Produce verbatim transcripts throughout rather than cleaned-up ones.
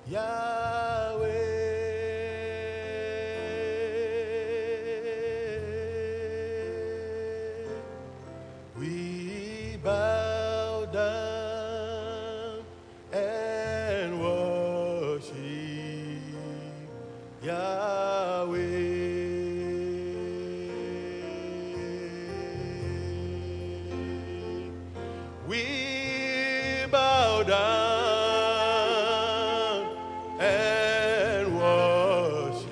We bow down and worship Yahweh. We bow down and worship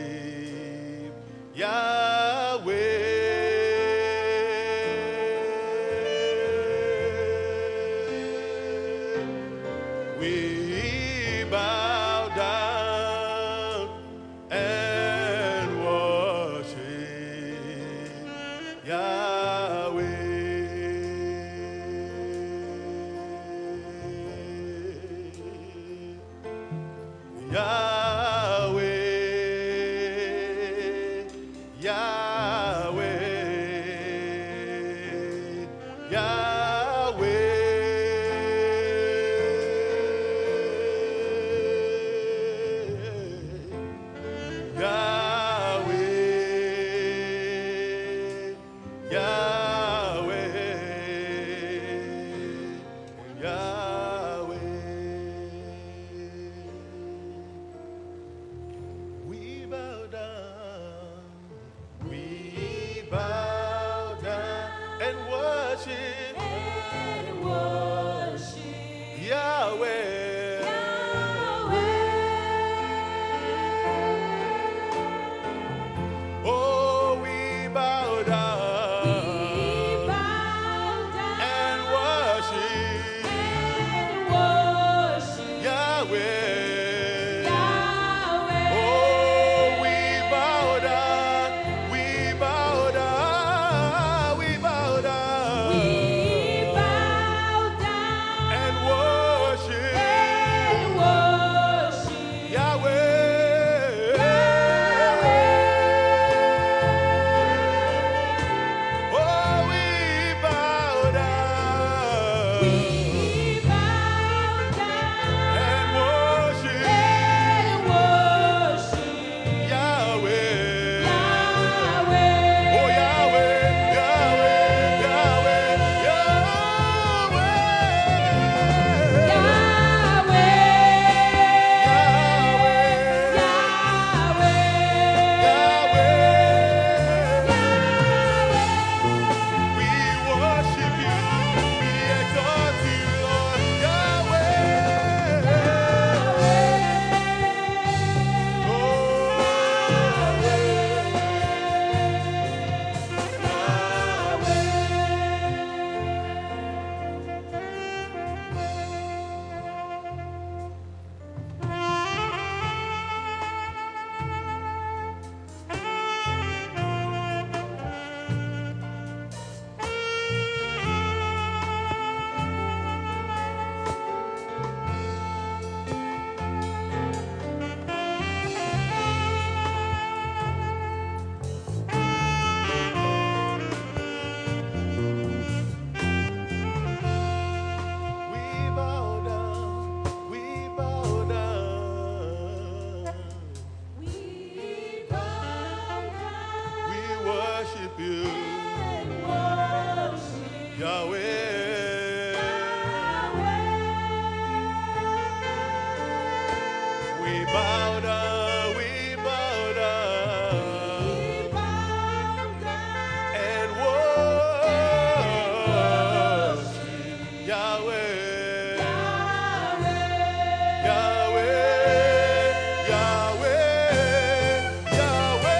Yahweh. We bow down and worship Yahweh. Yahweh, Yahweh, Yahweh, Yahweh, Yahweh, Yahweh. We bow down, we bow down and worship, and worship Yahweh. Oh, we bow down, We bow down and worship and worship Yahweh. Yahweh. Oh, we bow down, we bow down, we bow down We bow down and worship and worship Yahweh. Oh, we bow down We bow down and worship and worship Yahweh. Yahweh. Oh, Yahweh, Yahweh, Yahweh, Yahweh. Yahweh. We worship you, we exalt you, Lord Yahweh. We bow down, we bow down, We bow down we worship you, and worship Yahweh. We bow down, we bow down We bow down and worship Yahweh. Yahweh, Yahweh, Yahweh.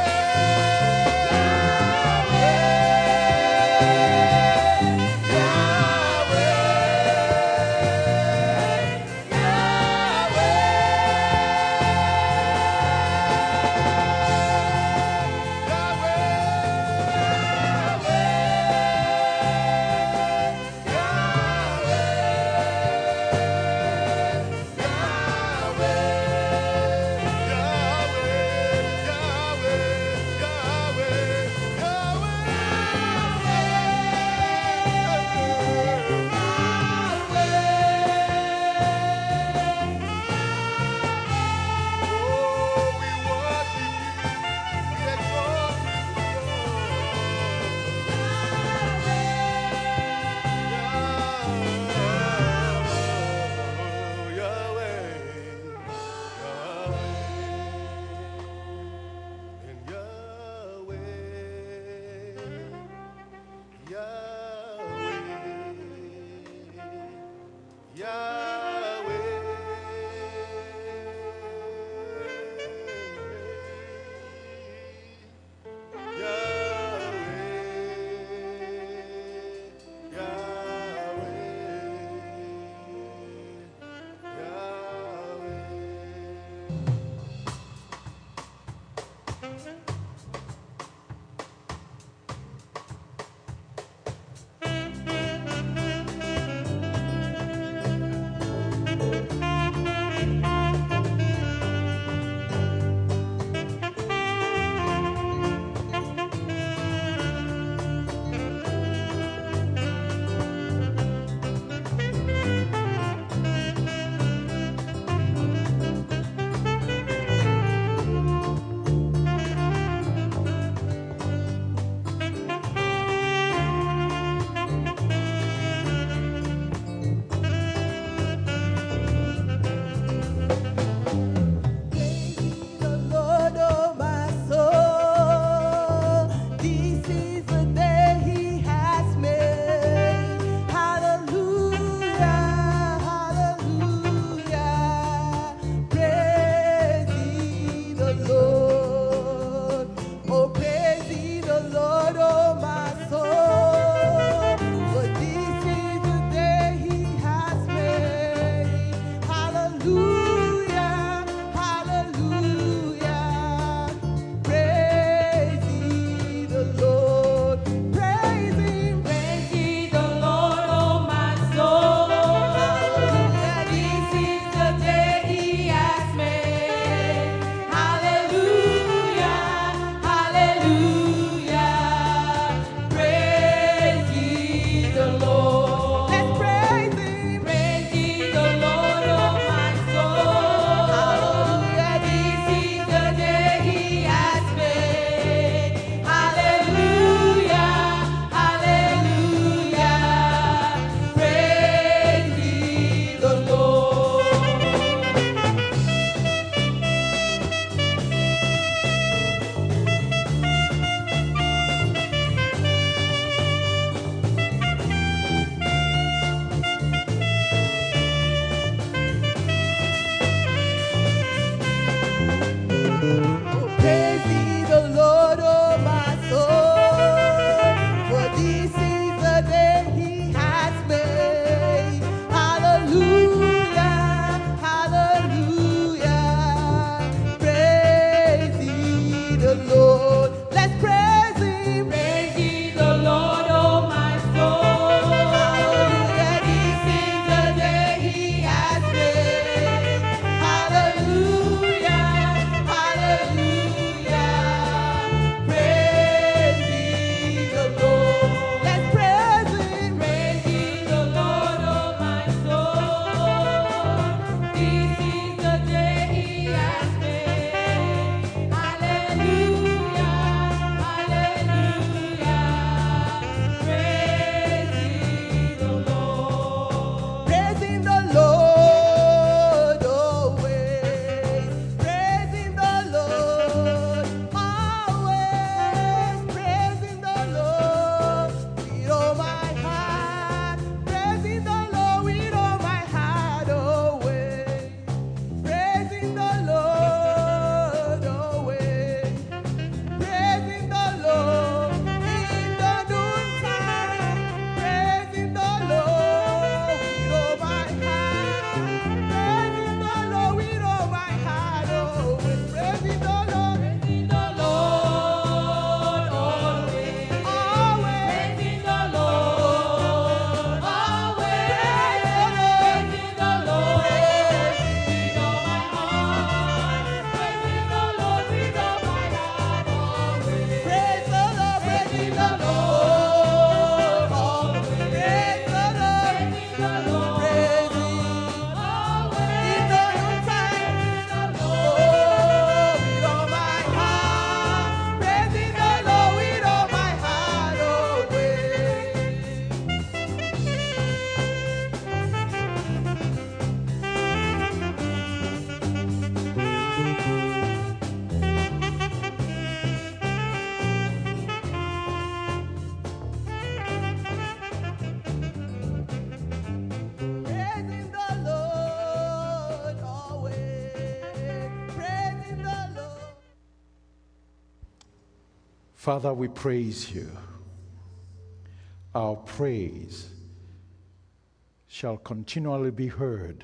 Father, we praise you. Our praise shall continually be heard.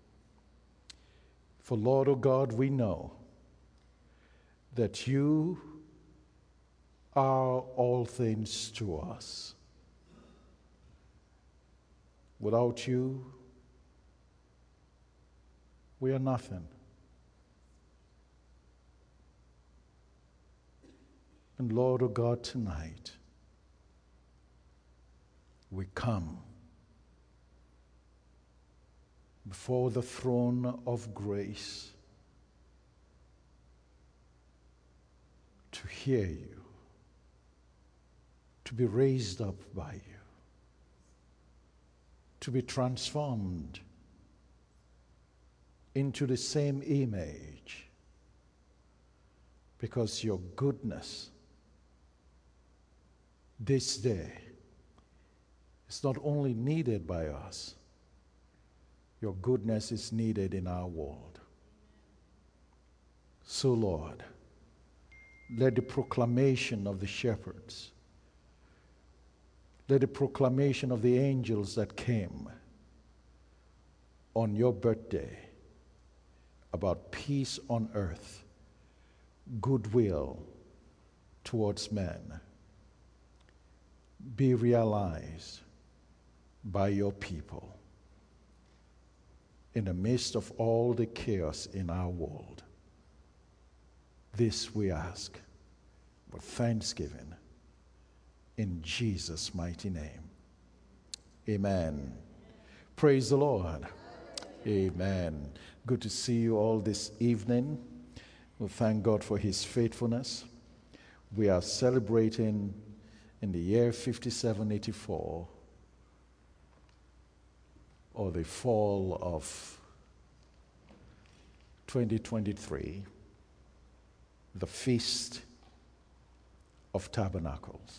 For Lord, O God, we know that you are all things to us. Without you, we are nothing. And Lord, O God, tonight, we come before the throne of grace to hear you, to be raised up by you, to be transformed into the same image, because your goodness this day is not only needed by us, your goodness is needed in our world. So, Lord, let the proclamation of the shepherds, let the proclamation of the angels that came on your birthday about peace on earth, goodwill towards men, be realized by your people in the midst of all the chaos in our world. This we ask with thanksgiving in Jesus' mighty name. Amen. Praise the Lord. Amen. Good to see you all this evening. We thank God for his faithfulness. We are celebrating in the year fifty-seven eighty-four, or the fall of twenty twenty-three, the Feast of Tabernacles.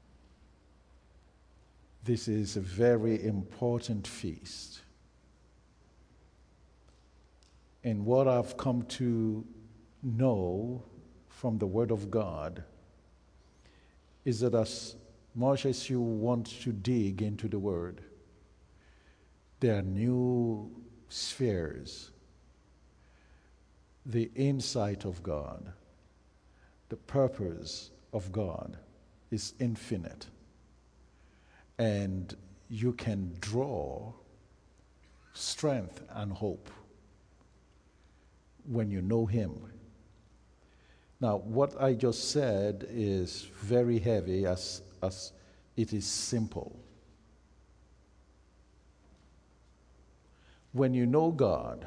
This is a very important feast. And what I've come to know from the Word of God is that as much as you want to dig into the Word, there are new spheres. The insight of God, the purpose of God is infinite. And you can draw strength and hope when you know him. Now, what I just said is very heavy as, as it is simple. When you know God,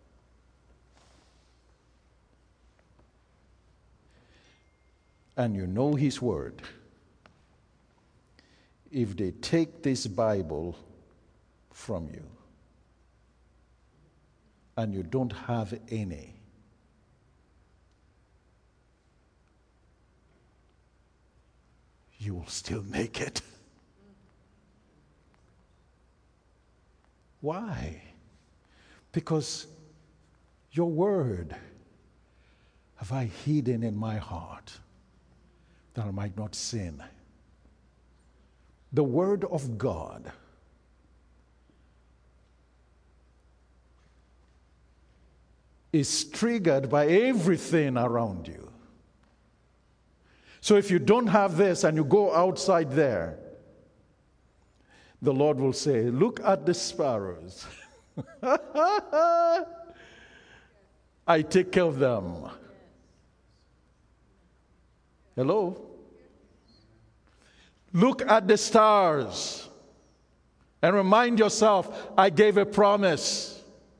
and you know his word, if they take this Bible from you and you don't have any, you will still make it. Why? Because your word have I hidden in my heart that I might not sin. The word of God is triggered by everything around you. So if you don't have this and you go outside there, the Lord will say, look at the sparrows. I take care of them. Hello? Look at the stars and remind yourself, I gave a promise.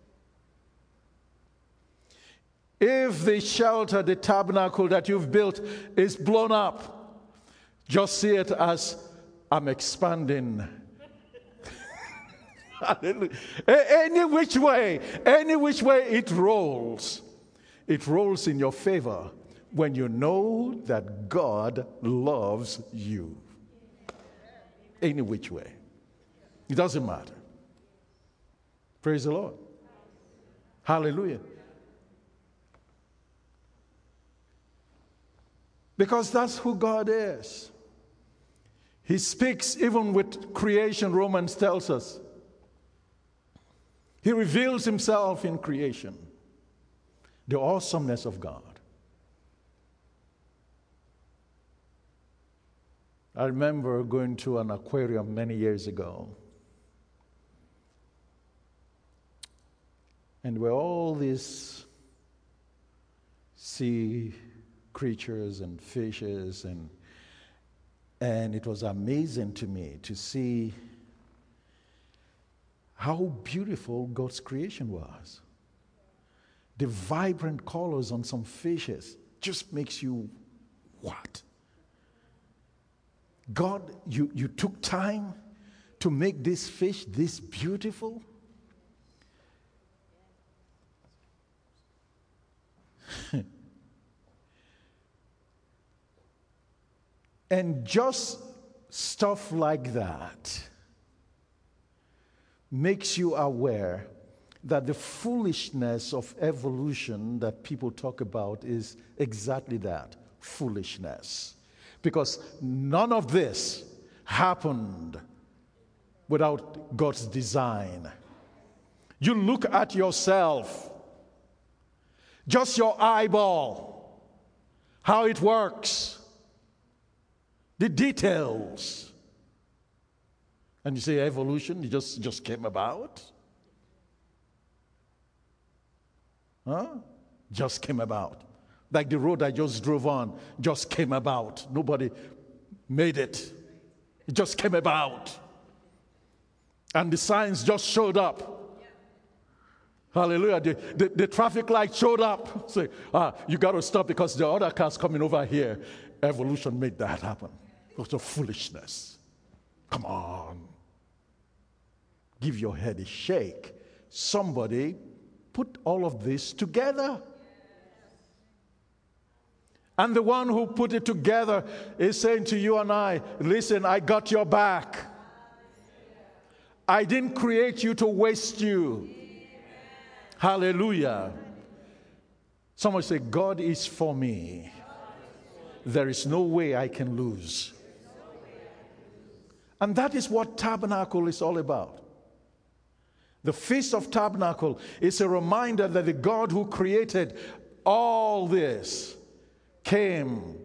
If the shelter, the tabernacle that you've built is blown up, just see it as I'm expanding. Any which way, any which way it rolls, it rolls in your favor when you know that God loves you. Any which way. It doesn't matter. Praise the Lord. Hallelujah. Because that's who God is. He speaks even with creation, Romans tells us. He reveals himself in creation. The awesomeness of God. I remember going to an aquarium many years ago. And there were all these sea creatures and fishes, and and it was amazing to me to see how beautiful God's creation was. The vibrant colors on some fishes just makes you, what? God, you, you took time to make this fish this beautiful? And just stuff like that makes you aware that the foolishness of evolution that people talk about is exactly that, foolishness. Because none of this happened without God's design. You look at yourself, just your eyeball, how it works, the details. And you say evolution, it just, just came about? Huh? Just came about. Like the road I just drove on just came about. Nobody made it. It just came about. And the signs just showed up. Hallelujah. The, the, the traffic light showed up. Say, ah, you got to stop because the other car's coming over here. Evolution made that happen. It was a foolishness. Come on. Give your head a shake. Somebody put all of this together. And the one who put it together is saying to you and I, listen, I got your back. I didn't create you to waste you. Hallelujah. Someone say, God is for me. There is no way I can lose. And that is what Tabernacle is all about. The Feast of Tabernacle is a reminder that the God who created all this came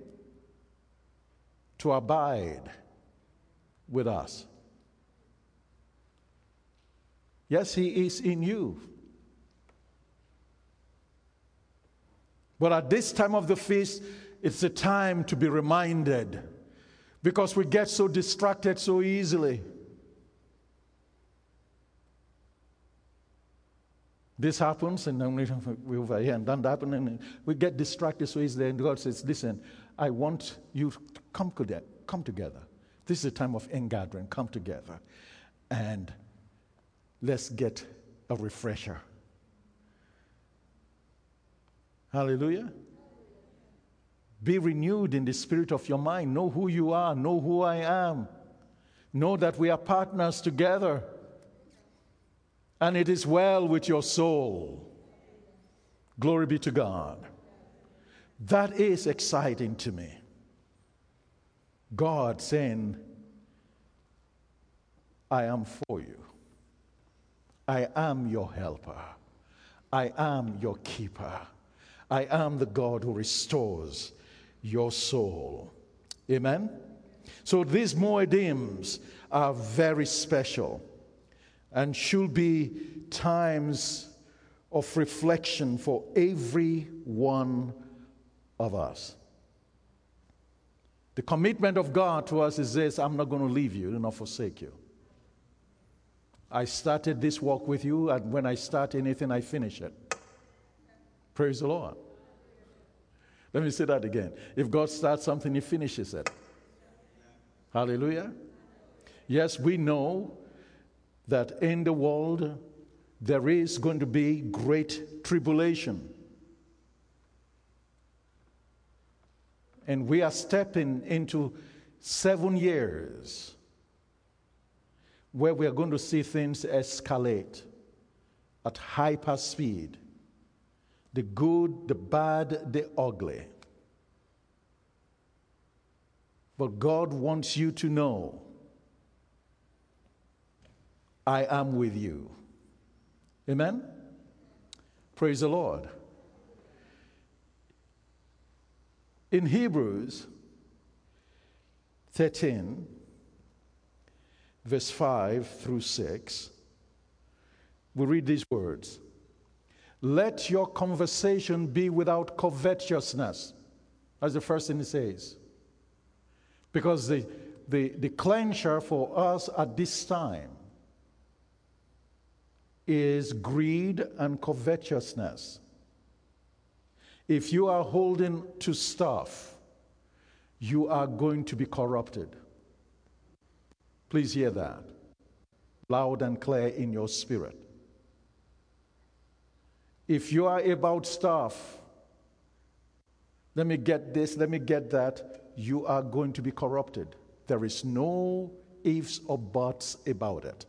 to abide with us. Yes, he is in you. But at this time of the feast, it's a time to be reminded, because we get so distracted so easily. This happens, and then we over here, and then that happens, and we get distracted so easily. And God says, listen, I want you to come together. Come together. This is a time of ingathering. Come together. And let's get a refresher. Hallelujah. Be renewed in the spirit of your mind. Know who you are. Know who I am. Know that we are partners together. And it is well with your soul. Glory be to God. That is exciting to me. God saying, I am for you. I am your helper. I am your keeper. I am the God who restores your soul. Amen? So these Moedims are very special and should be times of reflection for every one of us. The commitment of God to us is this: I'm not going to leave you, not forsake you. I started this walk with you, and when I start anything, I finish it. Praise the Lord. Let me say that again. If God starts something, he finishes it. Hallelujah. Yes, we know that in the world there is going to be great tribulation. And we are stepping into seven years where we are going to see things escalate at hyper speed. The good, the bad, the ugly. But God wants you to know, I am with you. Amen? Praise the Lord. In Hebrews thirteen, verse five through six, we read these words. Let your conversation be without covetousness. That's the first thing it says. Because the, the, the clincher for us at this time is greed and covetousness. If you are holding to stuff, you are going to be corrupted. Please hear that loud and clear in your spirit. If you are about stuff, let me get this, let me get that, you are going to be corrupted. There is no ifs or buts about it.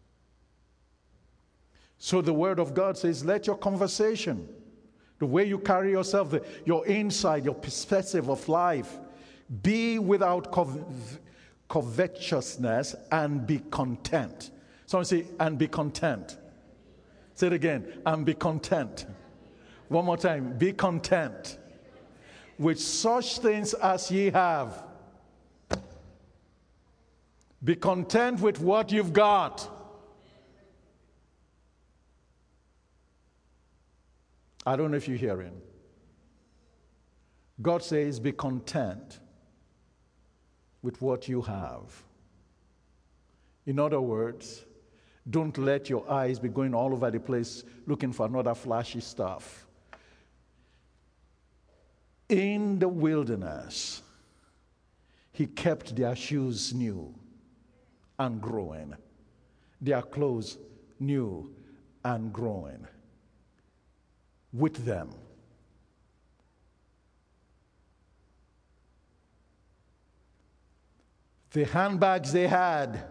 So the Word of God says, let your conversation, the way you carry yourself, the, your insight, your perspective of life, be without cov- covetousness and be content. Someone say, and be content. Say it again, and be content. One more time, be content with such things as ye have. Be content with what you've got. I don't know if you're hearing. God says, be content with what you have. In other words, don't let your eyes be going all over the place looking for another flashy stuff. In the wilderness, he kept their shoes new and growing, their clothes new and growing with them. The handbags they had,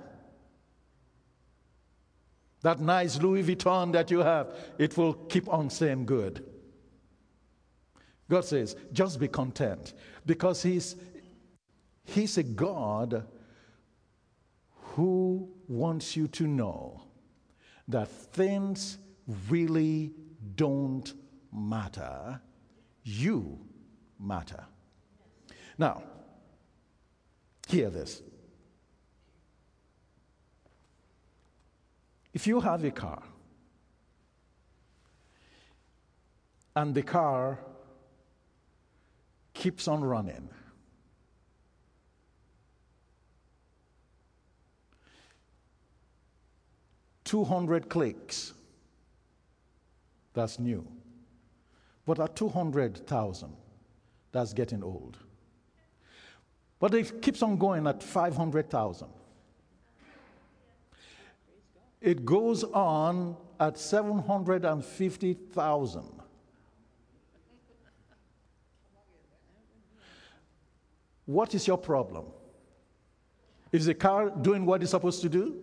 that nice Louis Vuitton that you have, it will keep on saying good. God says, just be content. Because he's, he's a God who wants you to know that things really don't matter. You matter. Now, hear this. If you have a car, and the car keeps on running, two hundred clicks, that's new. But at two hundred thousand, that's getting old. But it keeps on going at five hundred thousand. It goes on at seven hundred fifty thousand. What is your problem? Is the car doing what it's supposed to do?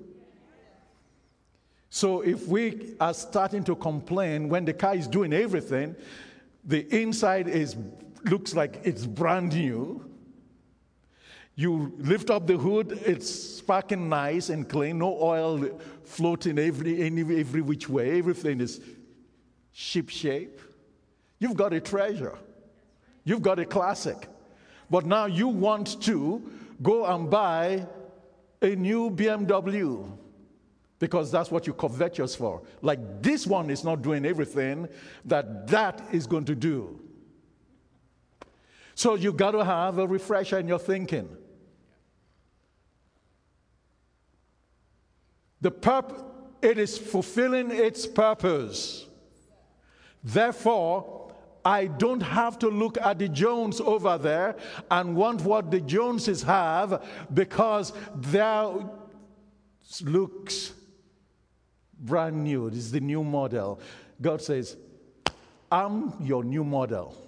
So if we are starting to complain when the car is doing everything, the inside is looks like it's brand new. You lift up the hood, it's sparking nice and clean, no oil floating every, any, every which way. Everything is ship shape. You've got a treasure. You've got a classic. But now you want to go and buy a new B M W because that's what you covetous for. Like this one is not doing everything that that is going to do. So you got to have a refresher in your thinking. The purpose, it is fulfilling its purpose. Therefore, I don't have to look at the Jones over there and want what the Joneses have because their looks brand new. This is the new model. God says, I'm your new model.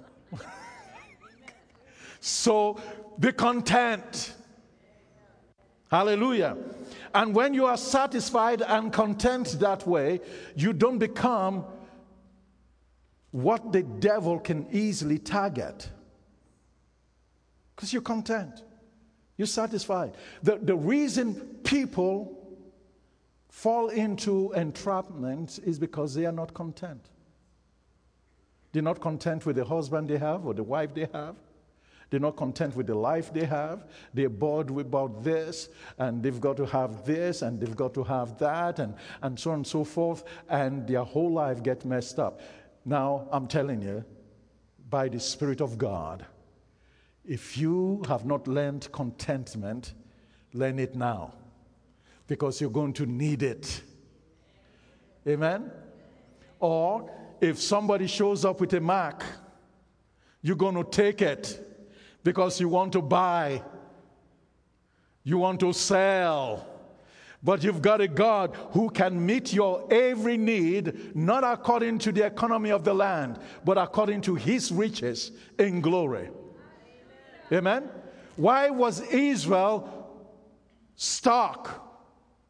So be content. Hallelujah. And when you are satisfied and content that way, you don't become what the devil can easily target. Because you're content. You're satisfied. The, the reason people fall into entrapment is because they are not content. They're not content with the husband they have or the wife they have. They're not content with the life they have. They're bored about this, and they've got to have this, and they've got to have that, and, and so on and so forth, and their whole life gets messed up. Now, I'm telling you, by the Spirit of God, if you have not learned contentment, learn it now, because you're going to need it. Amen? Or, if somebody shows up with a Mac, you're going to take it. Because you want to buy, you want to sell. But you've got a God who can meet your every need, not according to the economy of the land, but according to his riches in glory. Amen? Amen? Why was Israel stuck?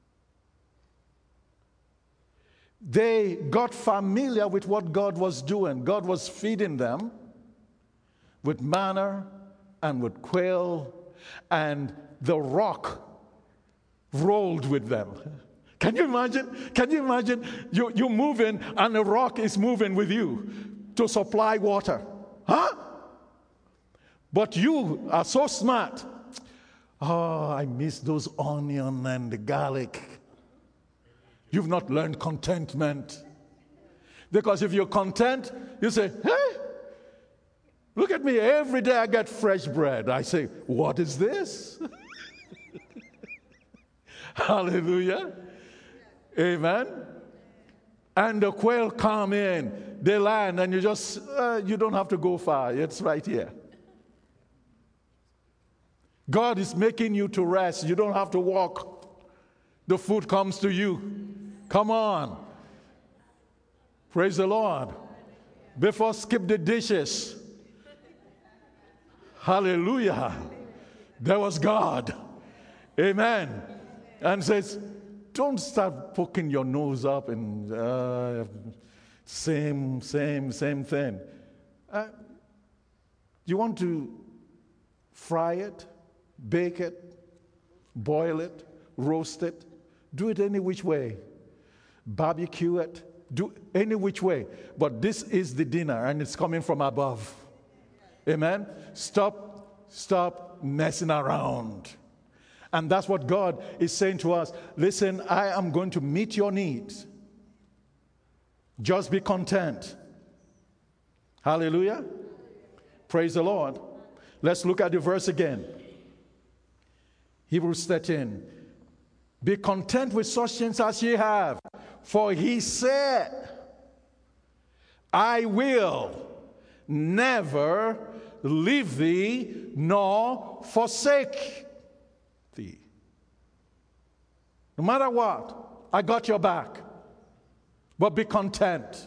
They got familiar with what God was doing. God was feeding them with manna and with quail, and the rock rolled with them. Can you imagine? Can you imagine? You, you're moving, and the rock is moving with you to supply water. Huh? But you are so smart. Oh, I miss those onion and the garlic. You've not learned contentment. Because if you're content, you say, hey, look at me, every day I get fresh bread. I say, what is this? Hallelujah. Amen. And the quail come in, they land, and you just, uh, you don't have to go far. It's right here. God is making you to rest. You don't have to walk. The food comes to you. Come on. Praise the Lord. Before skip the dishes. Hallelujah. There was God. Amen. And says, don't start poking your nose up and uh, same, same, same thing. Uh, you want to fry it, bake it, boil it, roast it, do it any which way. Barbecue it, do any which way. But this is the dinner, and it's coming from above. Amen? Stop, stop messing around. And that's what God is saying to us. Listen, I am going to meet your needs. Just be content. Hallelujah. Praise the Lord. Let's look at the verse again. Hebrews thirteen. Be content with such things as ye have, for he said, I will never leave thee nor forsake thee. No matter what, I got your back. But be content.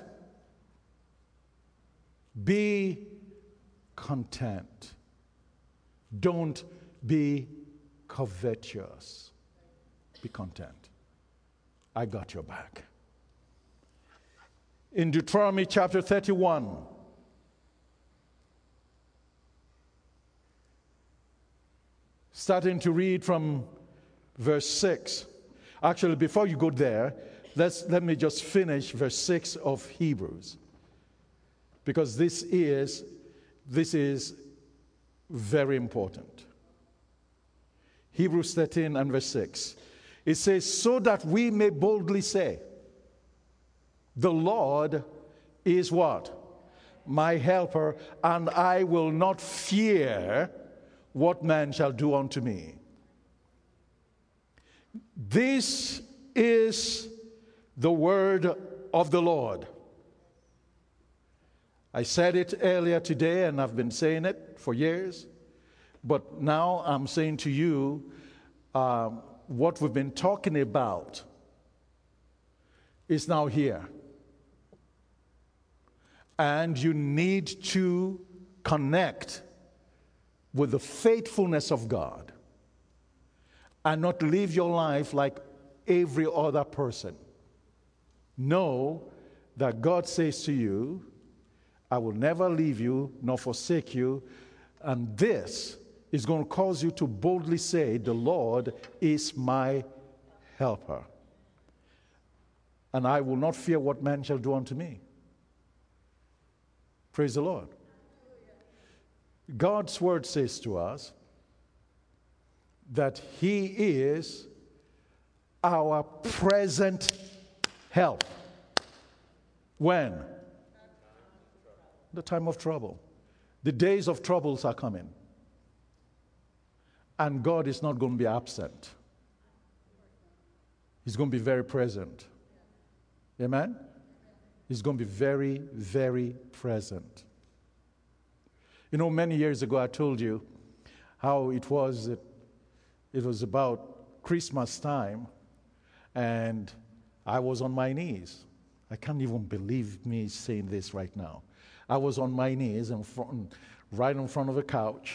Be content. Don't be covetous. Be content. I got your back. In Deuteronomy chapter thirty-one, starting to read from verse six. Actually, before you go there, let's, let me just finish verse six of Hebrews. Because this is, this is very important. Hebrews thirteen and verse six. It says, so that we may boldly say, the Lord is what? My helper, and I will not fear what man shall do unto me. This is the word of the Lord. I said it earlier today, and I've been saying it for years, but now I'm saying to you, um, what we've been talking about is now here. And you need to connect with the faithfulness of God and not live your life like every other person. Know that God says to you, I will never leave you nor forsake you, and this is going to cause you to boldly say, the Lord is my helper. And I will not fear what man shall do unto me. Praise the Lord. God's word says to us that he is our present help. When? The time of trouble. The days of troubles are coming. And God is not going to be absent. He's going to be very present. Amen? He's going to be very, very present. You know, many years ago I told you how it was, it, it was about Christmas time, and I was on my knees. I can't even believe me saying this right now. I was on my knees in front, right in front of a couch.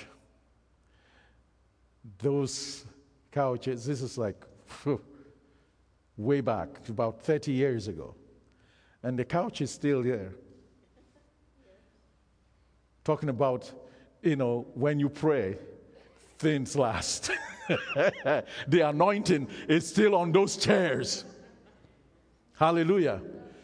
Those couches, this is like phew, way back, about thirty years ago. And the couch is still there. Talking about, you know, when you pray, things last. The anointing is still on those chairs. Hallelujah.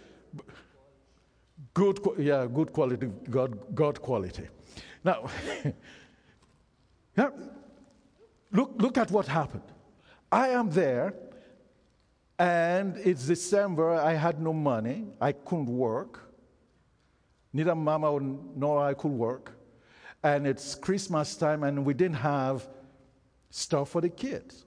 Good, yeah, good quality, God, God quality. Now, yeah, look, look at what happened. I am there, and it's December. I had no money. I couldn't work. Neither Mama nor I could work. And it's Christmas time, and we didn't have stuff for the kids.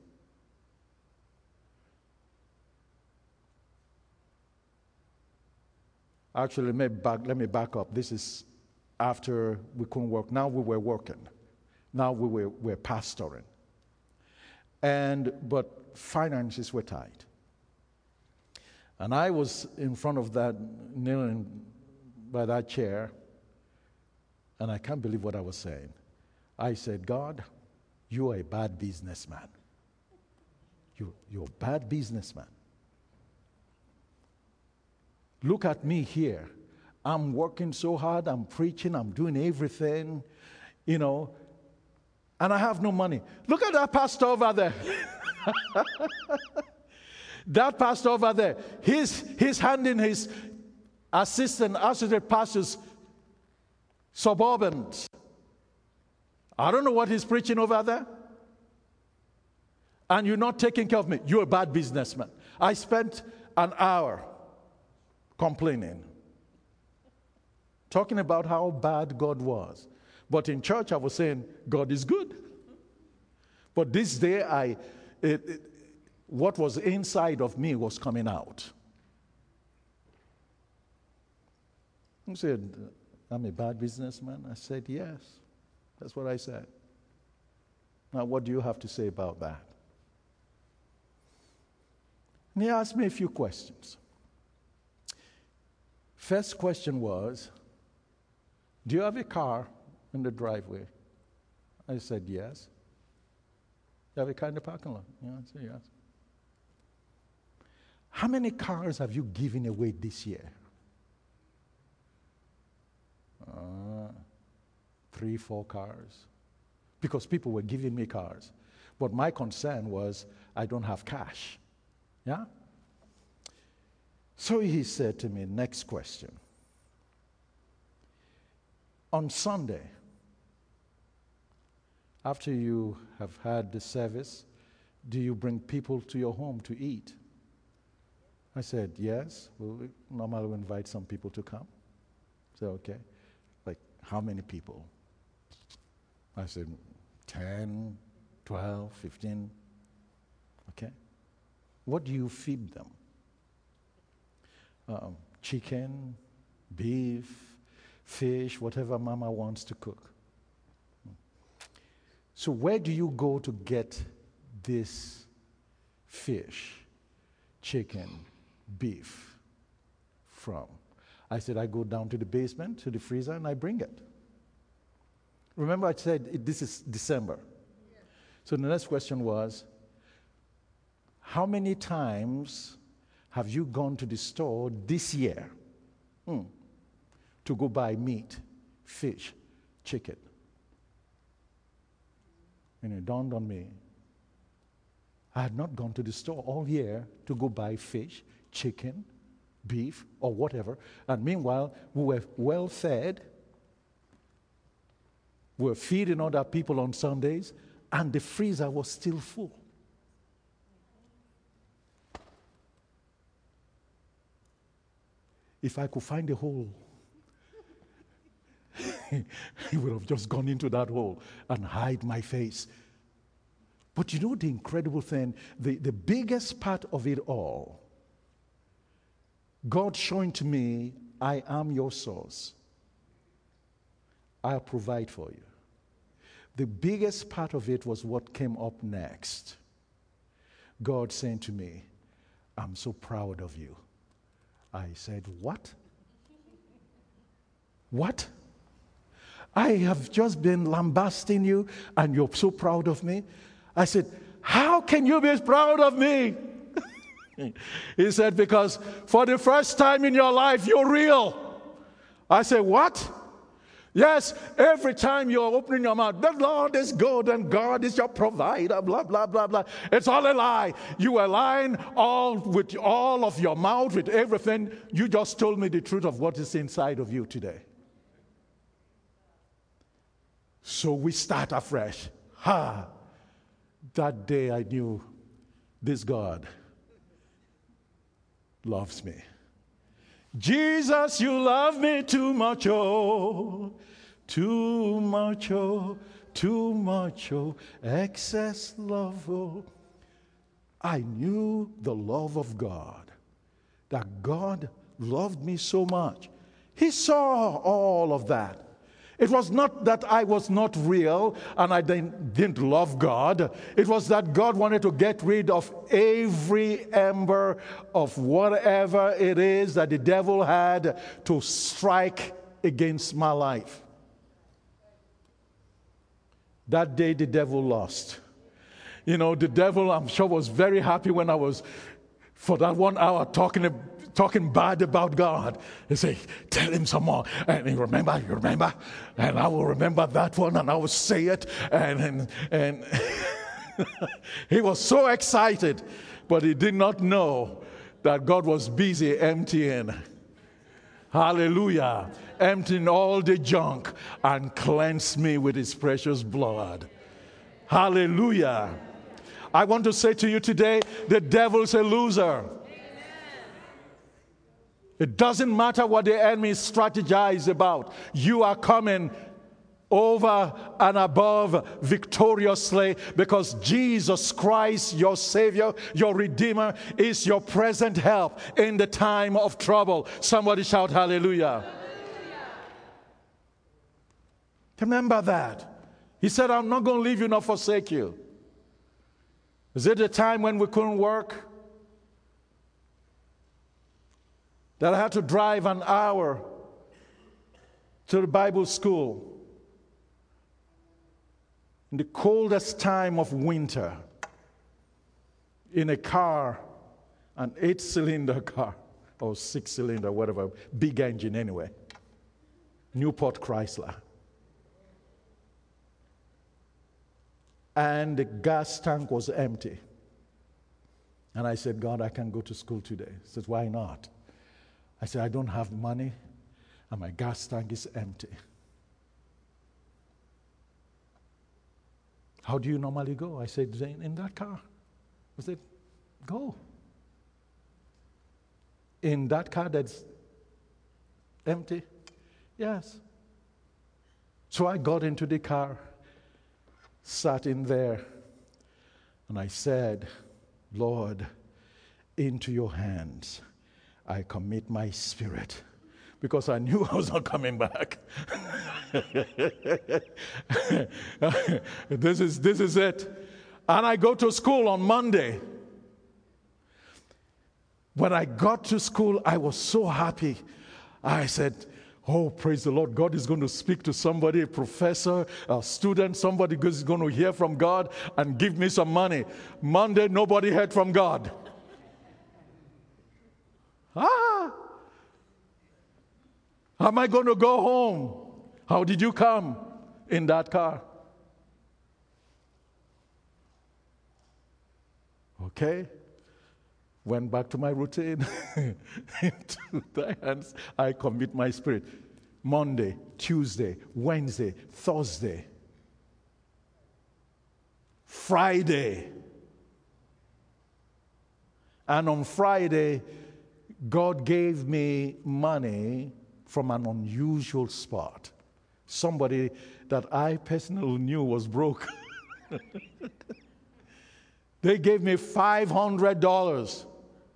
Actually, let me back, let me back up. This is after we couldn't work. Now we were working. Now we were, were pastoring. And, but finances were tight. And I was in front of that, kneeling by that chair, and I can't believe what I was saying. I said, God, you are a bad businessman. You, you're a bad businessman. Look at me here. I'm working so hard. I'm preaching. I'm doing everything, you know, and I have no money. Look at that pastor over there. That pastor over there. He's, he's handing his assistant, associate pastors, Suburbans. I don't know what he's preaching over there. And you're not taking care of me. You're a bad businessman. I spent an hour complaining, talking about how bad God was. But in church, I was saying, God is good. But this day, I, it, it, what was inside of me was coming out. He said, I'm a bad businessman. I said, yes. That's what I said. Now, what do you have to say about that? And he asked me a few questions. First question was, do you have a car in the driveway? I said, yes. You have a car in the parking lot? Yeah, I said, yes. How many cars have you given away this year? Uh, three, four cars. Because people were giving me cars. But my concern was, I don't have cash. Yeah? So he said to me, next question. On Sunday, after you have had the service, do you bring people to your home to eat? I said, yes. We normally invite some people to come. I said, okay. Like, how many people? I said, ten, twelve, fifteen. Okay. What do you feed them? Um, chicken, beef, fish, whatever Mama wants to cook. So where do you go to get this fish, chicken, beef from? I said, I go down to the basement, to the freezer, and I bring it. Remember I said it, this is December. Yeah. So the next question was, how many times have you gone to the store this year hmm, to go buy meat, fish, chicken? And it dawned on me, I had not gone to the store all year to go buy fish, chicken, beef, or whatever. And meanwhile, we were well fed. We were feeding other people on Sundays, and the freezer was still full. If I could find a hole, he would have just gone into that hole and hide my face. But you know the incredible thing, the, the biggest part of it all, God showing to me, I am your source. I'll provide for you. The biggest part of it was what came up next. God saying to me, I'm so proud of you. I said, what? What? I have just been lambasting you and you're so proud of me? I said, how can you be proud of me? He said, because for the first time in your life, you're real. I said, what? Yes, every time you're opening your mouth, the Lord is good and God is your provider, blah, blah, blah, blah. It's all a lie. You are lying all with all of your mouth, with everything. You just told me the truth of what is inside of you today. So we start afresh. Ha! That day I knew this God loves me. Jesus, you love me too much, oh, too much, oh, too much, oh, excess love, oh. I knew the love of God, that God loved me so much. He saw all of that. It was not that I was not real and I didn't, didn't love God. It was that God wanted to get rid of every ember of whatever it is that the devil had to strike against my life. That day the devil lost. You know, the devil, I'm sure, was very happy when I was, for that one hour, talking talking bad about God. He say, tell him some more. And you remember, you remember? And I will remember that one and I will say it. And, and, and he was so excited, but he did not know that God was busy emptying. Hallelujah. Emptying all the junk and cleanse me with his precious blood. Hallelujah. I want to say to you today, the devil's a loser. It doesn't matter what the enemy strategizes about. You are coming over and above victoriously because Jesus Christ, your Savior, your Redeemer, is your present help in the time of trouble. Somebody shout hallelujah. Hallelujah. Remember that. He said, I'm not going to leave you nor forsake you. Is it a time when we couldn't work? That I had to drive an hour to the Bible school in the coldest time of winter in a car, an eight-cylinder car, or six-cylinder, whatever, big engine anyway, Newport Chrysler. And the gas tank was empty. And I said, God, I can't go to school today. He said, why not? I said, I don't have money, and my gas tank is empty. How do you normally go? I said, in that car. I said, go. In that car that's empty? Yes. So I got into the car, sat in there, and I said, Lord, into your hands I commit my spirit, because I knew I was not coming back. This is, this is it. And I go to school on Monday. When I got to school, I was so happy. I said, oh, praise the Lord. God is going to speak to somebody, a professor, a student, somebody is going to hear from God and give me some money. Monday, nobody heard from God. Ah! Am I going to go home? How did you come in that car? Okay? Went back to my routine. Into thy hands I commit my spirit. Monday, Tuesday, Wednesday, Thursday, Friday. And on Friday, God gave me money from an unusual spot. Somebody that I personally knew was broke. They gave me five hundred dollars.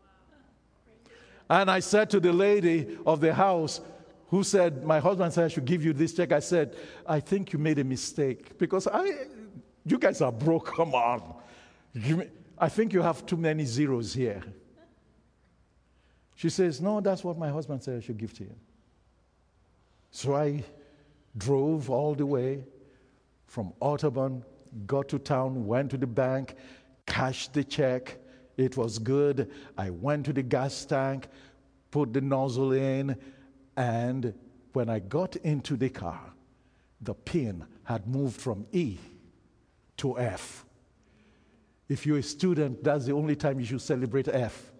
And I said to the lady of the house, who said, my husband said I should give you this check. I said, I think you made a mistake because I, you guys are broke. Come on. You, I think you have too many zeros here. She says, no, that's what my husband said I should give to you. So I drove all the way from Audubon, got to town, went to the bank, cashed the check. It was good. I went to the gas tank, put the nozzle in, and when I got into the car, the pin had moved from E to F. If you're a student, that's the only time you should celebrate F.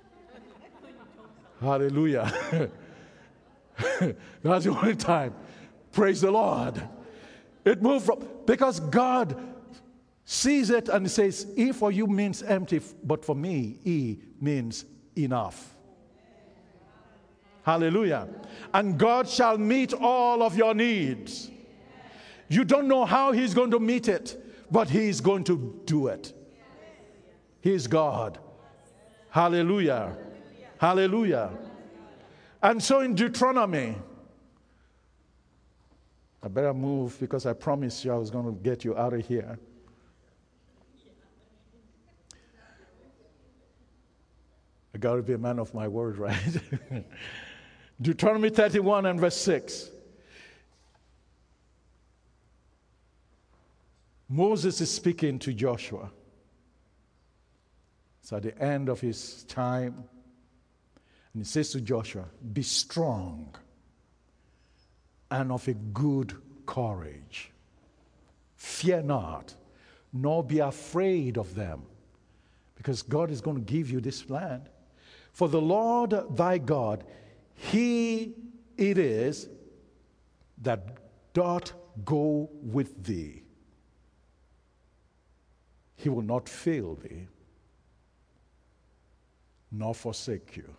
Hallelujah. That's the only time. Praise the Lord. It moved from, because God sees it and says, E for you means empty, but for me, E means enough. Hallelujah. And God shall meet all of your needs. You don't know how He's going to meet it, but He's going to do it. He's God. Hallelujah. Hallelujah. And so in Deuteronomy, I better move because I promised you I was going to get you out of here. I got to be a man of my word, right? Deuteronomy thirty-one and verse six. Moses is speaking to Joshua. It's at the end of his time. And he says to Joshua, be strong and of a good courage. Fear not, nor be afraid of them, because God is going to give you this land. For the Lord thy God, He it is that doth go with thee. He will not fail thee, nor forsake you.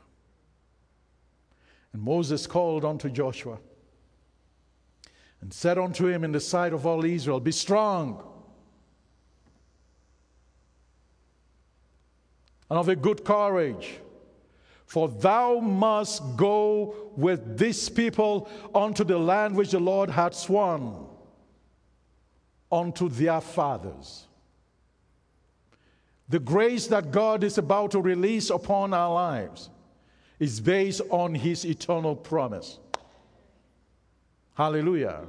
And Moses called unto Joshua and said unto him in the sight of all Israel, be strong and of a good courage, for thou must go with this people unto the land which the Lord hath sworn unto their fathers. The grace that God is about to release upon our lives is based on His eternal promise. Hallelujah.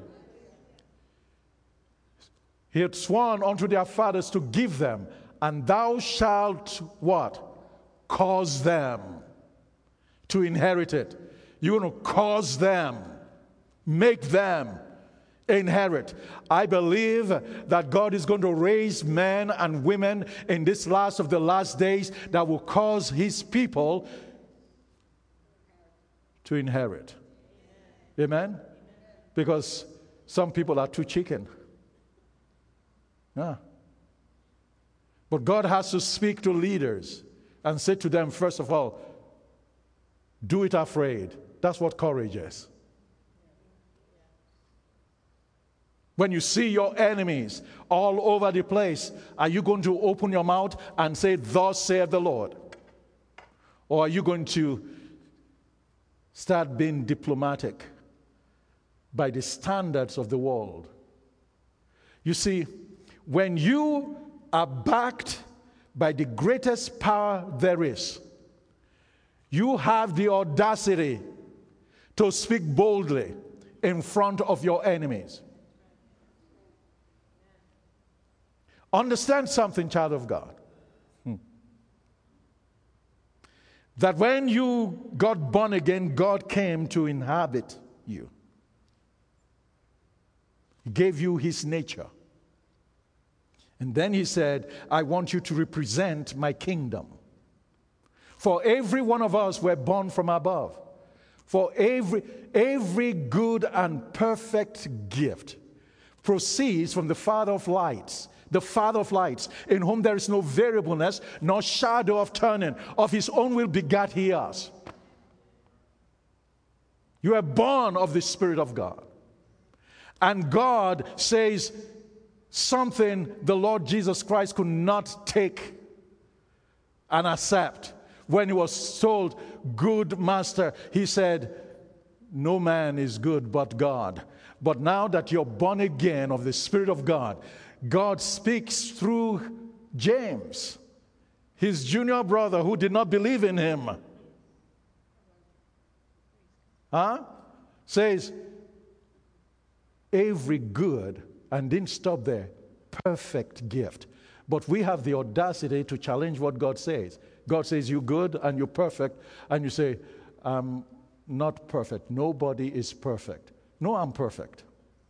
He had sworn unto their fathers to give them, and thou shalt what? Cause them to inherit it. You're going to cause them, make them inherit. I believe that God is going to raise men and women in this last of the last days that will cause His people to inherit. Amen? Because some people are too chicken. Yeah. But God has to speak to leaders and say to them, first of all, do it afraid. That's what courage is. When you see your enemies all over the place, are you going to open your mouth and say, thus saith the Lord? Or are you going to start being diplomatic by the standards of the world? You see, when you are backed by the greatest power there is, you have the audacity to speak boldly in front of your enemies. Understand something, child of God. Hmm. That when you got born again, God came to inhabit you. He gave you His nature. And then he said, I want you to represent my kingdom. For every one of us were born from above. For every, every good and perfect gift proceeds from the Father of lights, the Father of lights, in whom there is no variableness, nor shadow of turning. Of his own will begat he us. You are born of the Spirit of God. And God says something the Lord Jesus Christ could not take and accept. When he was told, good master, he said, no man is good but God. But now that you're born again of the Spirit of God, God speaks through James, his junior brother who did not believe in him. Huh? Says, every good, and didn't stop there, perfect gift. But we have the audacity to challenge what God says. God says, you're good and you're perfect. And you say, I'm not perfect. Nobody is perfect. No, I'm perfect.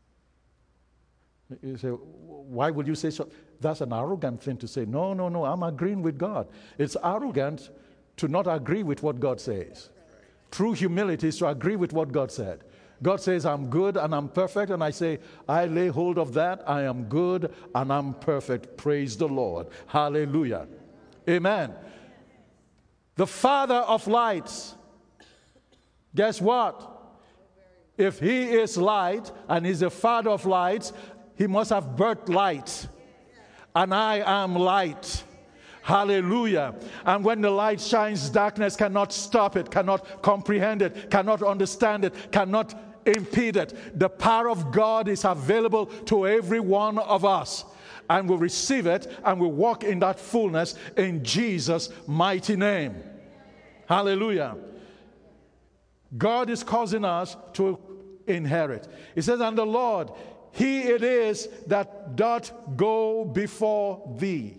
You say, why would you say so? That's an arrogant thing to say. No, no, no, I'm agreeing with God. It's arrogant to not agree with what God says. True humility is to agree with what God said. God says, I'm good and I'm perfect. And I say, I lay hold of that. I am good and I'm perfect. Praise the Lord. Hallelujah. Amen. The Father of lights. Guess what? If he is light and he's the Father of lights, he must have birthed light. And I am light. Hallelujah. And when the light shines, darkness cannot stop it, cannot comprehend it, cannot understand it, cannot impede it. The power of God is available to every one of us. And we'll receive it and we'll walk in that fullness in Jesus' mighty name. Hallelujah. God is causing us to inherit. He says, and the Lord, he it is that doth go before thee.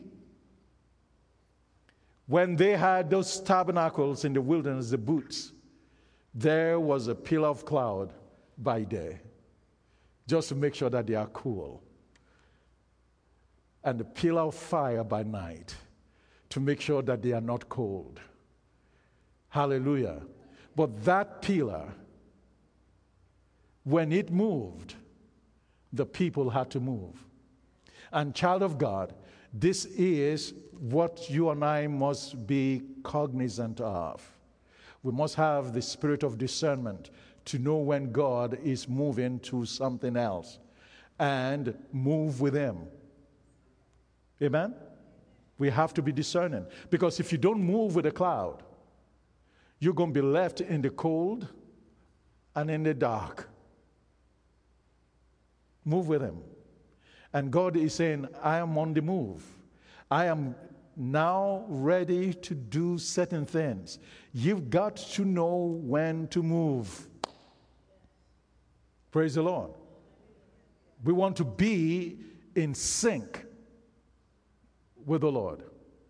When they had those tabernacles in the wilderness, the booths, there was a pillar of cloud by day, just to make sure that they are cool. And the pillar of fire by night, to make sure that they are not cold. Hallelujah. But that pillar, when it moved, the people had to move. And child of God, this is what you and I must be cognizant of. We must have the spirit of discernment to know when God is moving to something else and move with him. Amen? We have to be discerning. Because if you don't move with a cloud, you're going to be left in the cold and in the dark. Move with him. And God is saying, I am on the move. I am now ready to do certain things. You've got to know when to move. Praise the Lord. We want to be in sync with the Lord.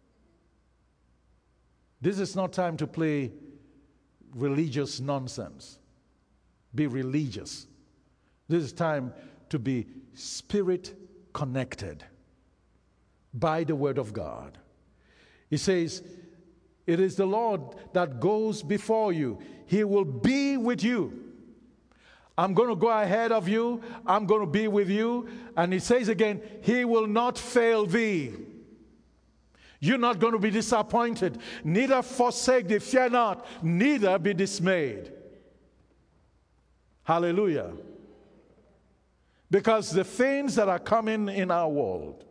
This is not time to play religious nonsense. Be religious. This is time to be spirit connected by the word of God. He says, it is the Lord that goes before you. He will be with you. I'm going to go ahead of you. I'm going to be with you. And he says again, he will not fail thee. You're not going to be disappointed. Neither forsake thee. Fear not. Neither be dismayed. Hallelujah. Because the things that are coming in our world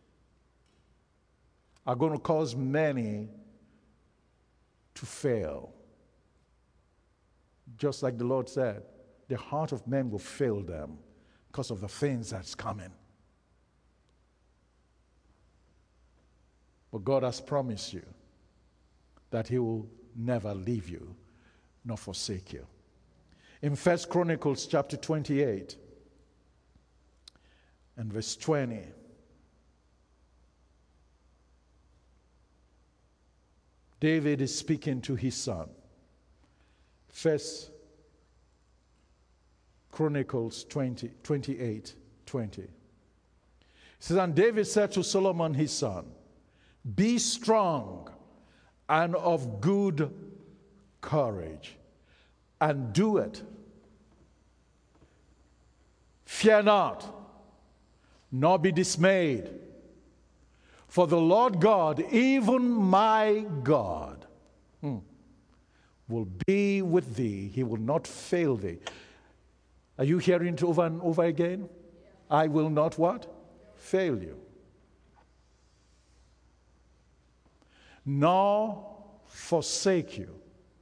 are going to cause many to fail. Just like the Lord said, the heart of men will fail them because of the things that's coming. But God has promised you that he will never leave you nor forsake you. In First Chronicles chapter twenty-eight and verse twenty, David is speaking to his son. First Chronicles twenty, twenty-eight, twenty. says, and David said to Solomon his son, be strong and of good courage, and do it. Fear not, nor be dismayed. For the Lord God, even my God, hmm, will be with thee. He will not fail thee. Are you hearing it over and over again? I will not what? Fail you. Nor forsake you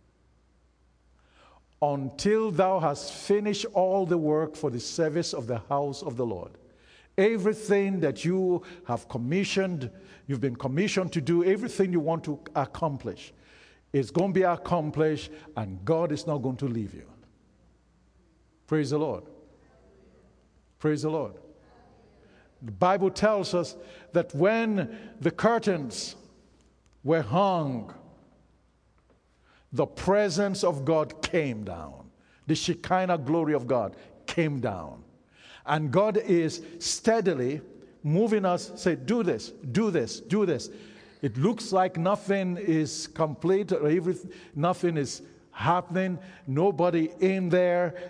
until thou hast finished all the work for the service of the house of the Lord. Everything that you have commissioned, you've been commissioned to do, everything you want to accomplish, is going to be accomplished, and God is not going to leave you. Praise the Lord. Praise the Lord. The Bible tells us that when the curtains were hung, the presence of God came down. The Shekinah glory of God came down. And God is steadily moving us, say, do this, do this, do this. It looks like nothing is complete, or everything, nothing is happening, nobody in there.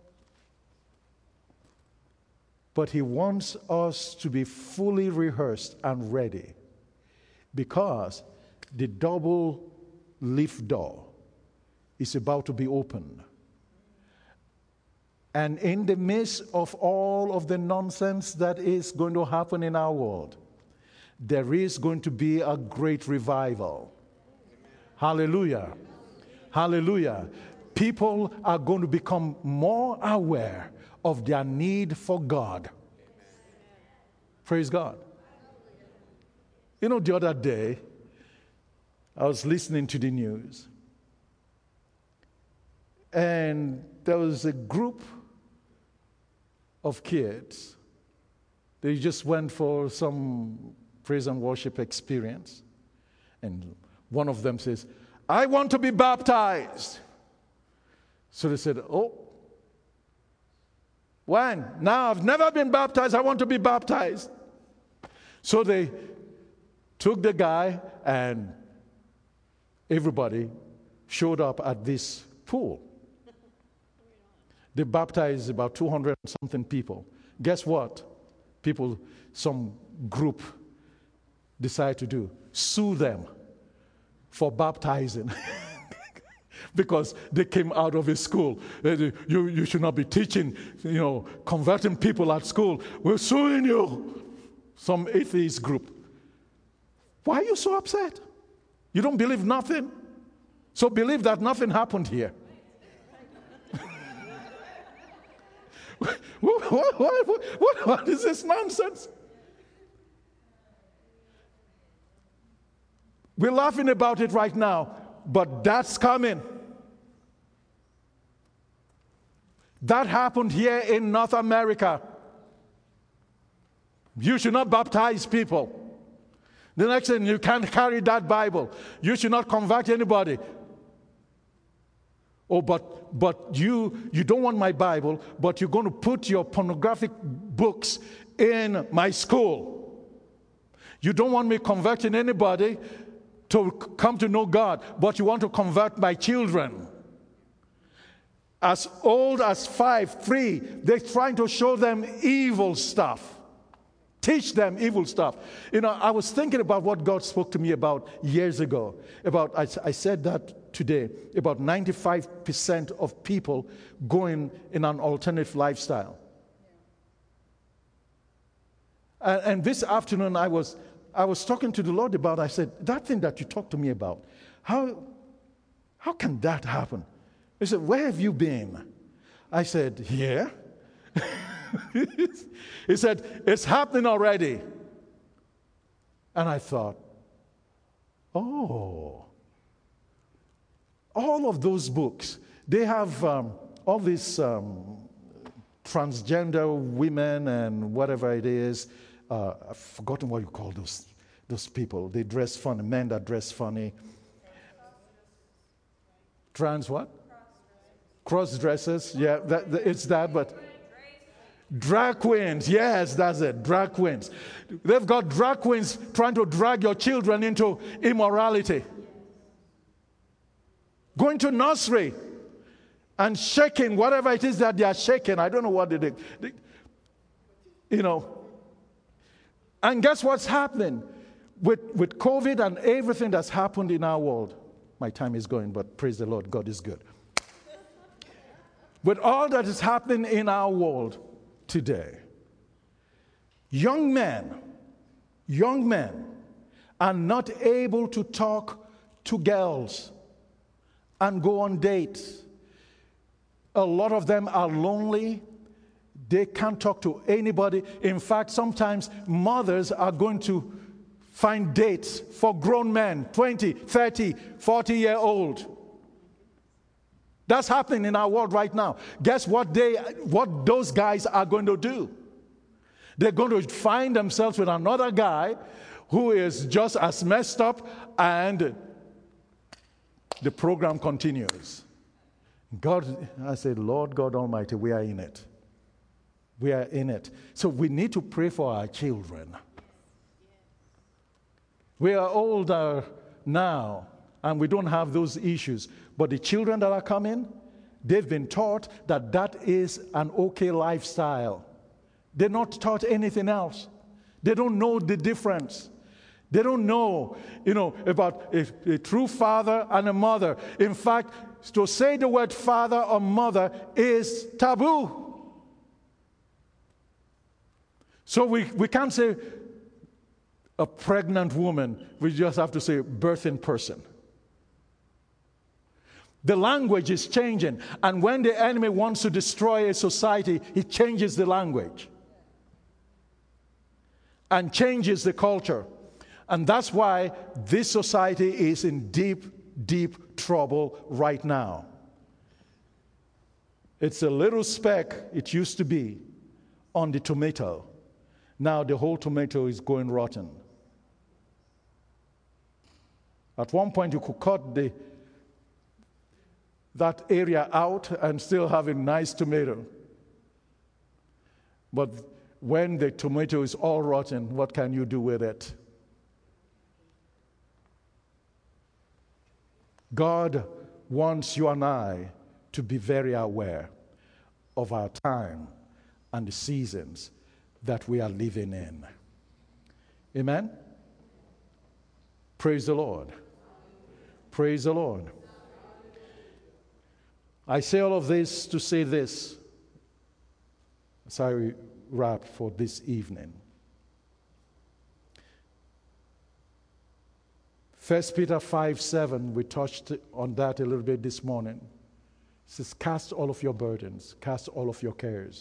But He wants us to be fully rehearsed and ready, because the double leaf door is about to be opened. And in the midst of all of the nonsense that is going to happen in our world, there is going to be a great revival. Hallelujah. Hallelujah. People are going to become more aware of their need for God. Praise God. You know, the other day, I was listening to the news, and there was a group of kids. They just went for some praise and worship experience. And one of them says, I want to be baptized. So they said, oh, when? Now I've never been baptized. I want to be baptized. So they took the guy, and everybody showed up at this pool. They baptized about two hundred and something people. Guess what? People, some group decide to do? Sue them for baptizing. Because they came out of a school. You, you should not be teaching, you know, converting people at school. We're suing you. Some atheist group. Why are you so upset? You don't believe nothing? So believe that nothing happened here. what, what, what, what, what is this nonsense? We're laughing about it right now, but that's coming. That happened here in North America. You should not baptize people. The next thing, you can't carry that Bible. You should not convert anybody. Oh, but but you you don't want my Bible, but you're going to put your pornographic books in my school. You don't want me converting anybody to come to know God, but you want to convert my children. As old as five, three, they're trying to show them evil stuff. Teach them evil stuff. You know, I was thinking about what God spoke to me about years ago. About, I, I said that today, about ninety-five percent of people going in an alternative lifestyle. And, and this afternoon, I was I was talking to the Lord about, I said, that thing that you talked to me about, how, how can that happen? He said, where have you been? I said, here. He said, it's happening already. And I thought, oh, all of those books, they have um, all these um, transgender women and whatever it is. Uh, I've forgotten what you call those those people. They dress funny, men that dress funny. Trans what? Cross dressers. Yeah, that, that, it's that, but Drag queens. Yes, that's it. Drag queens. They've got drag queens trying to drag your children into immorality. Going to nursery and shaking whatever it is that they are shaking. I don't know what they do. They, you know. And guess what's happening? With, with COVID and everything that's happened in our world. My time is going, but praise the Lord, God is good. With all that is happening in our world today, young men, young men are not able to talk to girls and go on dates. A lot of them are lonely. They can't talk to anybody. In fact, sometimes mothers are going to find dates for grown men, twenty, thirty, forty year old. That's happening in our world right now. Guess what they, what those guys are going to do? They're going to find themselves with another guy who is just as messed up, and the program continues. God, I said, Lord God Almighty, we are in it. We are in it. So we need to pray for our children. We are older now, and we don't have those issues. But the children that are coming, they've been taught that that is an okay lifestyle. They're not taught anything else. They don't know the difference. They don't know, you know, about a, a true father and a mother. In fact, to say the word father or mother is taboo. So we, we can't say a pregnant woman. We just have to say birthing person. The language is changing. And when the enemy wants to destroy a society, he changes the language and changes the culture. And that's why this society is in deep, deep trouble right now. It's a little speck, it used to be, on the tomato. Now the whole tomato is going rotten. At one point you could cut the, that area out and still have a nice tomato. But when the tomato is all rotten, what can you do with it? God wants you and I to be very aware of our time and the seasons that we are living in. Amen? Praise the Lord. Praise the Lord. I say all of this to say this as I wrap for this evening. First Peter five seven, we touched on that a little bit this morning. It says, cast all of your burdens, cast all of your cares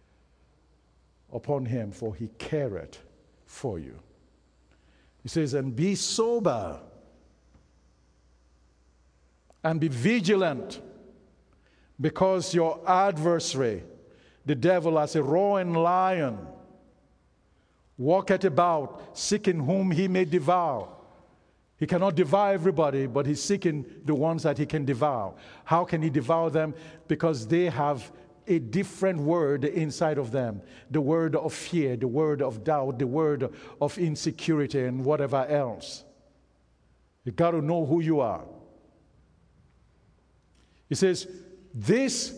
upon him, for he careth for you. He says, and be sober, and be vigilant, because your adversary, the devil, as a roaring lion, walketh about, seeking whom he may devour. He cannot devour everybody, but he's seeking the ones that he can devour. How can he devour them? Because they have a different word inside of them. The word of fear, the word of doubt, the word of insecurity, and whatever else. You got to know who you are. He says, this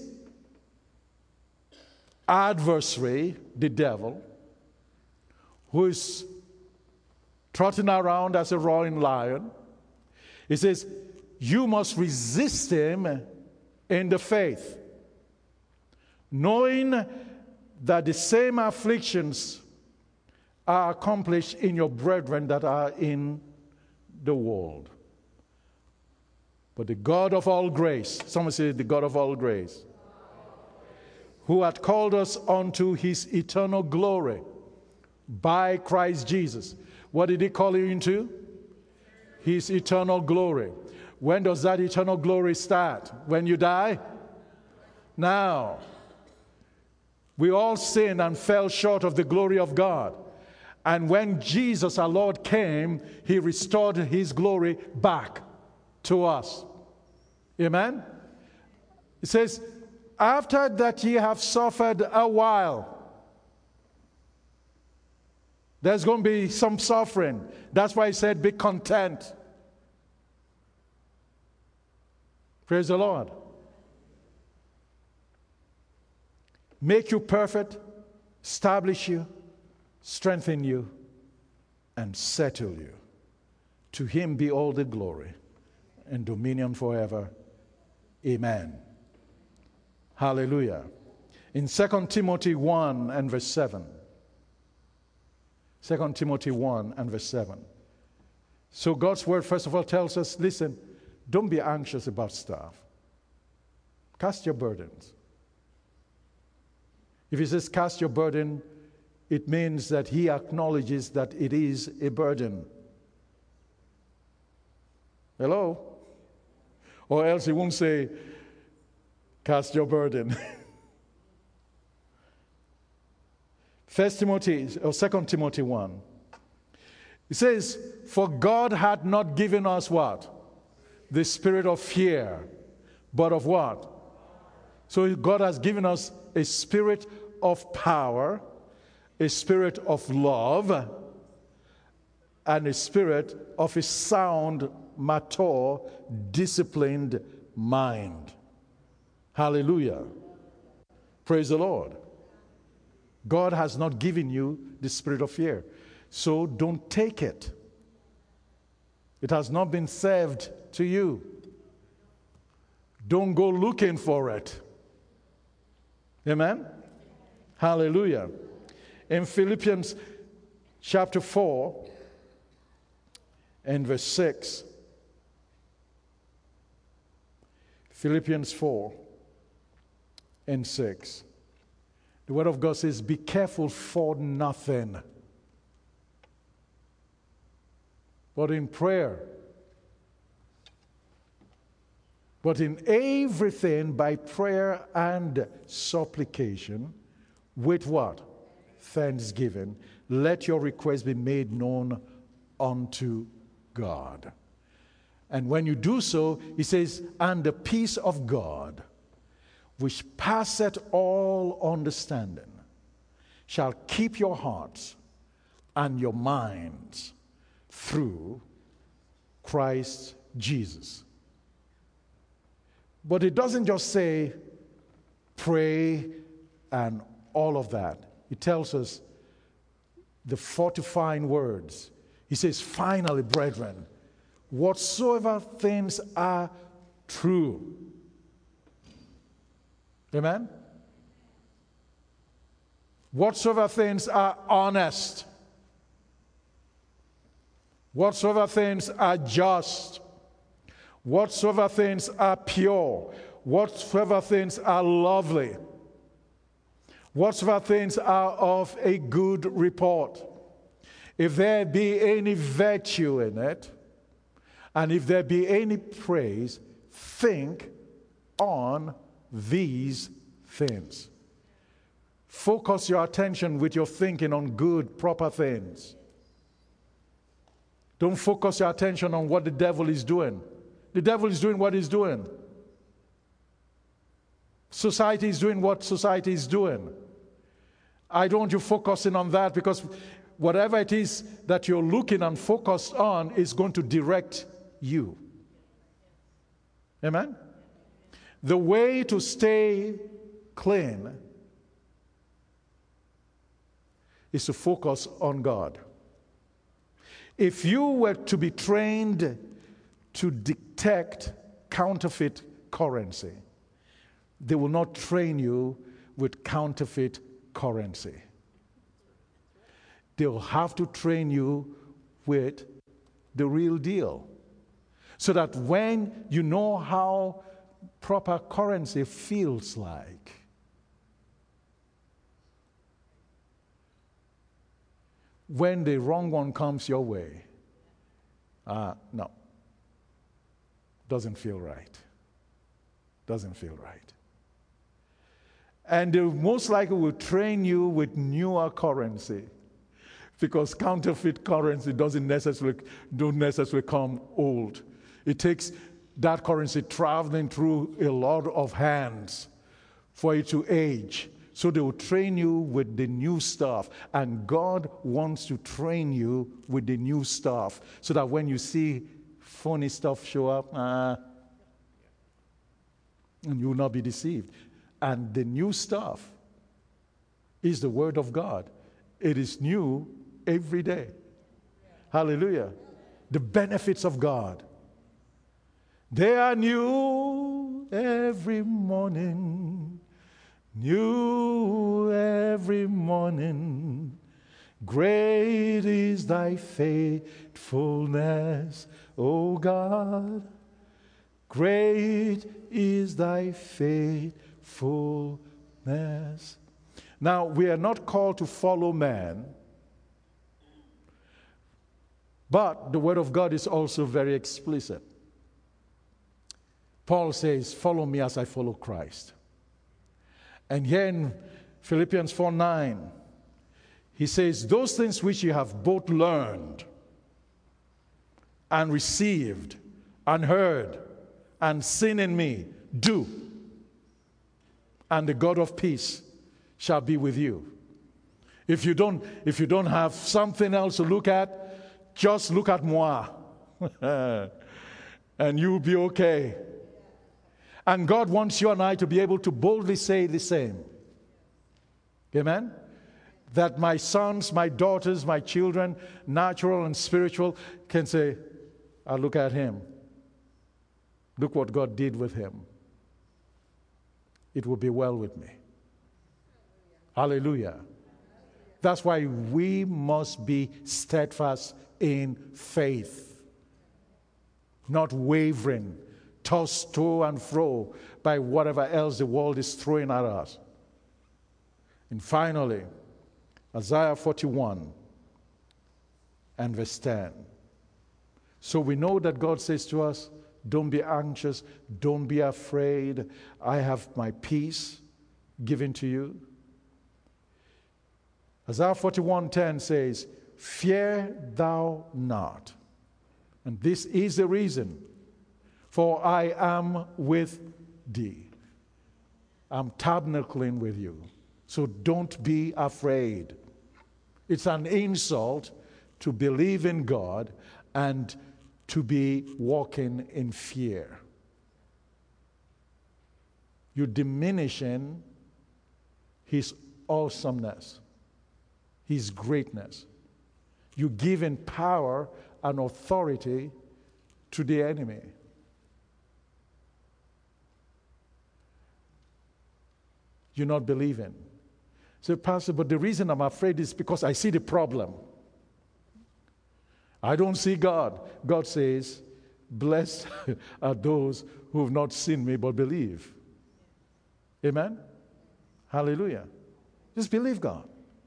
adversary, the devil, who is trotting around as a roaring lion, he says, you must resist him in the faith, knowing that the same afflictions are accomplished in your brethren that are in the world. But the God of all grace, someone say the God of all grace, who hath called us unto his eternal glory by Christ Jesus. What did he call you into? His eternal glory. When does that eternal glory start? When you die? Now. We all sinned and fell short of the glory of God. And when Jesus, our Lord, came, he restored his glory back to us. Amen? It says, after that ye have suffered a while. There's going to be some suffering. That's why he said, be content. Praise the Lord. Make you perfect, establish you, strengthen you, and settle you. To him be all the glory and dominion forever. Amen. Hallelujah. In Second Timothy one and verse seven. Second Timothy one and verse seven. So God's word, first of all, tells us, listen, don't be anxious about stuff. Cast your burdens. If he says cast your burden, it means that he acknowledges that it is a burden. Hello? Or else he won't say, cast your burden. First Timothy, or Second Timothy one. It says, for God had not given us what? The spirit of fear, but of what? So God has given us a spirit of power, a spirit of love, and a spirit of a sound, mature, disciplined mind. Hallelujah. Praise the Lord. God has not given you the spirit of fear. So don't take it. It has not been served to you. Don't go looking for it. Amen? Hallelujah. In Philippians chapter four and verse six. Philippians four and six. The word of God says, be careful for nothing, but in prayer, but in everything by prayer and supplication, with what? Thanksgiving, let your requests be made known unto God. And when you do so, he says, and the peace of God, which passeth all understanding, shall keep your hearts and your minds through Christ Jesus. But it doesn't just say pray and all of that. It tells us the fortifying words. He says, finally, brethren, whatsoever things are true. Amen? Whatsoever things are honest. Whatsoever things are just. Whatsoever things are pure. Whatsoever things are lovely. Whatsoever things are of a good report. If there be any virtue in it, and if there be any praise, think on these things. Focus your attention with your thinking on good, proper things. Don't focus your attention on what the devil is doing. The devil is doing what he's doing. Society is doing what society is doing. I don't want you focusing on that, because whatever it is that you're looking and focused on is going to direct you. Amen? The way to stay clean is to focus on God. If you were to be trained to detect counterfeit currency, they will not train you with counterfeit currency. They'll have to train you with the real deal, so that when you know how proper currency feels like, when the wrong one comes your way, uh, no, doesn't feel right. Doesn't feel right. And they most likely will train you with newer currency, because counterfeit currency doesn't necessarily, don't necessarily come old. It takes that currency traveling through a lot of hands for it to age, So they will train you with the new stuff. And God wants to train you with the new stuff so that when you see funny stuff show up, uh, and you will not be deceived. And the new stuff is the Word of God. It is new every day. Hallelujah. The benefits of God. They are new every morning. New every morning. Great is thy faithfulness, O God. Great is thy faithfulness. Now, we are not called to follow man, but the Word of God is also very explicit. Paul says, follow me as I follow Christ. And here in Philippians four nine, he says, those things which you have both learned and received and heard and seen in me, do. And the God of peace shall be with you. If you don't, if you don't have something else to look at, just look at moi. And you'll be okay. And God wants you and I to be able to boldly say the same. Amen? That my sons, my daughters, my children, natural and spiritual, can say, I look at him. Look what God did with him. It will be well with me. Hallelujah. That's why we must be steadfast in faith, not wavering, tossed to and fro by whatever else the world is throwing at us. And finally, Isaiah forty-one and verse ten. So we know that God says to us, don't be anxious, don't be afraid. I have my peace given to you. Isaiah forty-one ten says, fear thou not. And this is the reason, for I am with thee. I'm tabernacling with you. So don't be afraid. It's an insult to believe in God and to be walking in fear. You're diminishing his awesomeness, his greatness. You're giving power and authority to the enemy. You're not believing. So, Pastor, but the reason I'm afraid is because I see the problem. I don't see God. God says, blessed are those who have not seen me but believe. Amen? Hallelujah. Just believe God.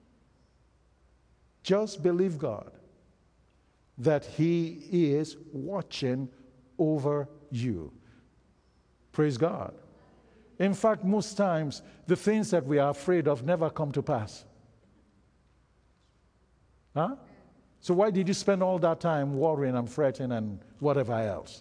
Just believe God that he is watching over you. Praise God. In fact, most times, the things that we are afraid of never come to pass. Huh? So why did you spend all that time worrying and fretting and whatever else?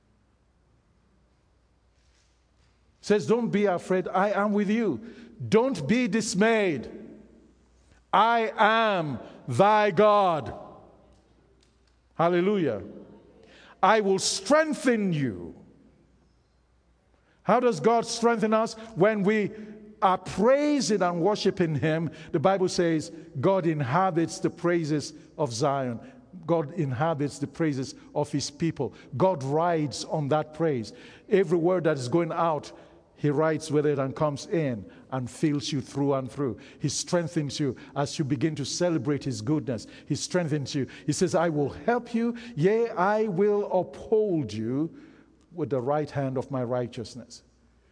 It says, don't be afraid. I am with you. Don't be dismayed. I am thy God. Hallelujah. I will strengthen you. How does God strengthen us? When we are praising and worshiping him, the Bible says God inhabits the praises of Zion. God inhabits the praises of his people. God rides on that praise. Every word that is going out, he rides with it and comes in and fills you through and through. He strengthens you as you begin to celebrate his goodness. He strengthens you. He says, I will help you. Yea, I will uphold you with the right hand of my righteousness.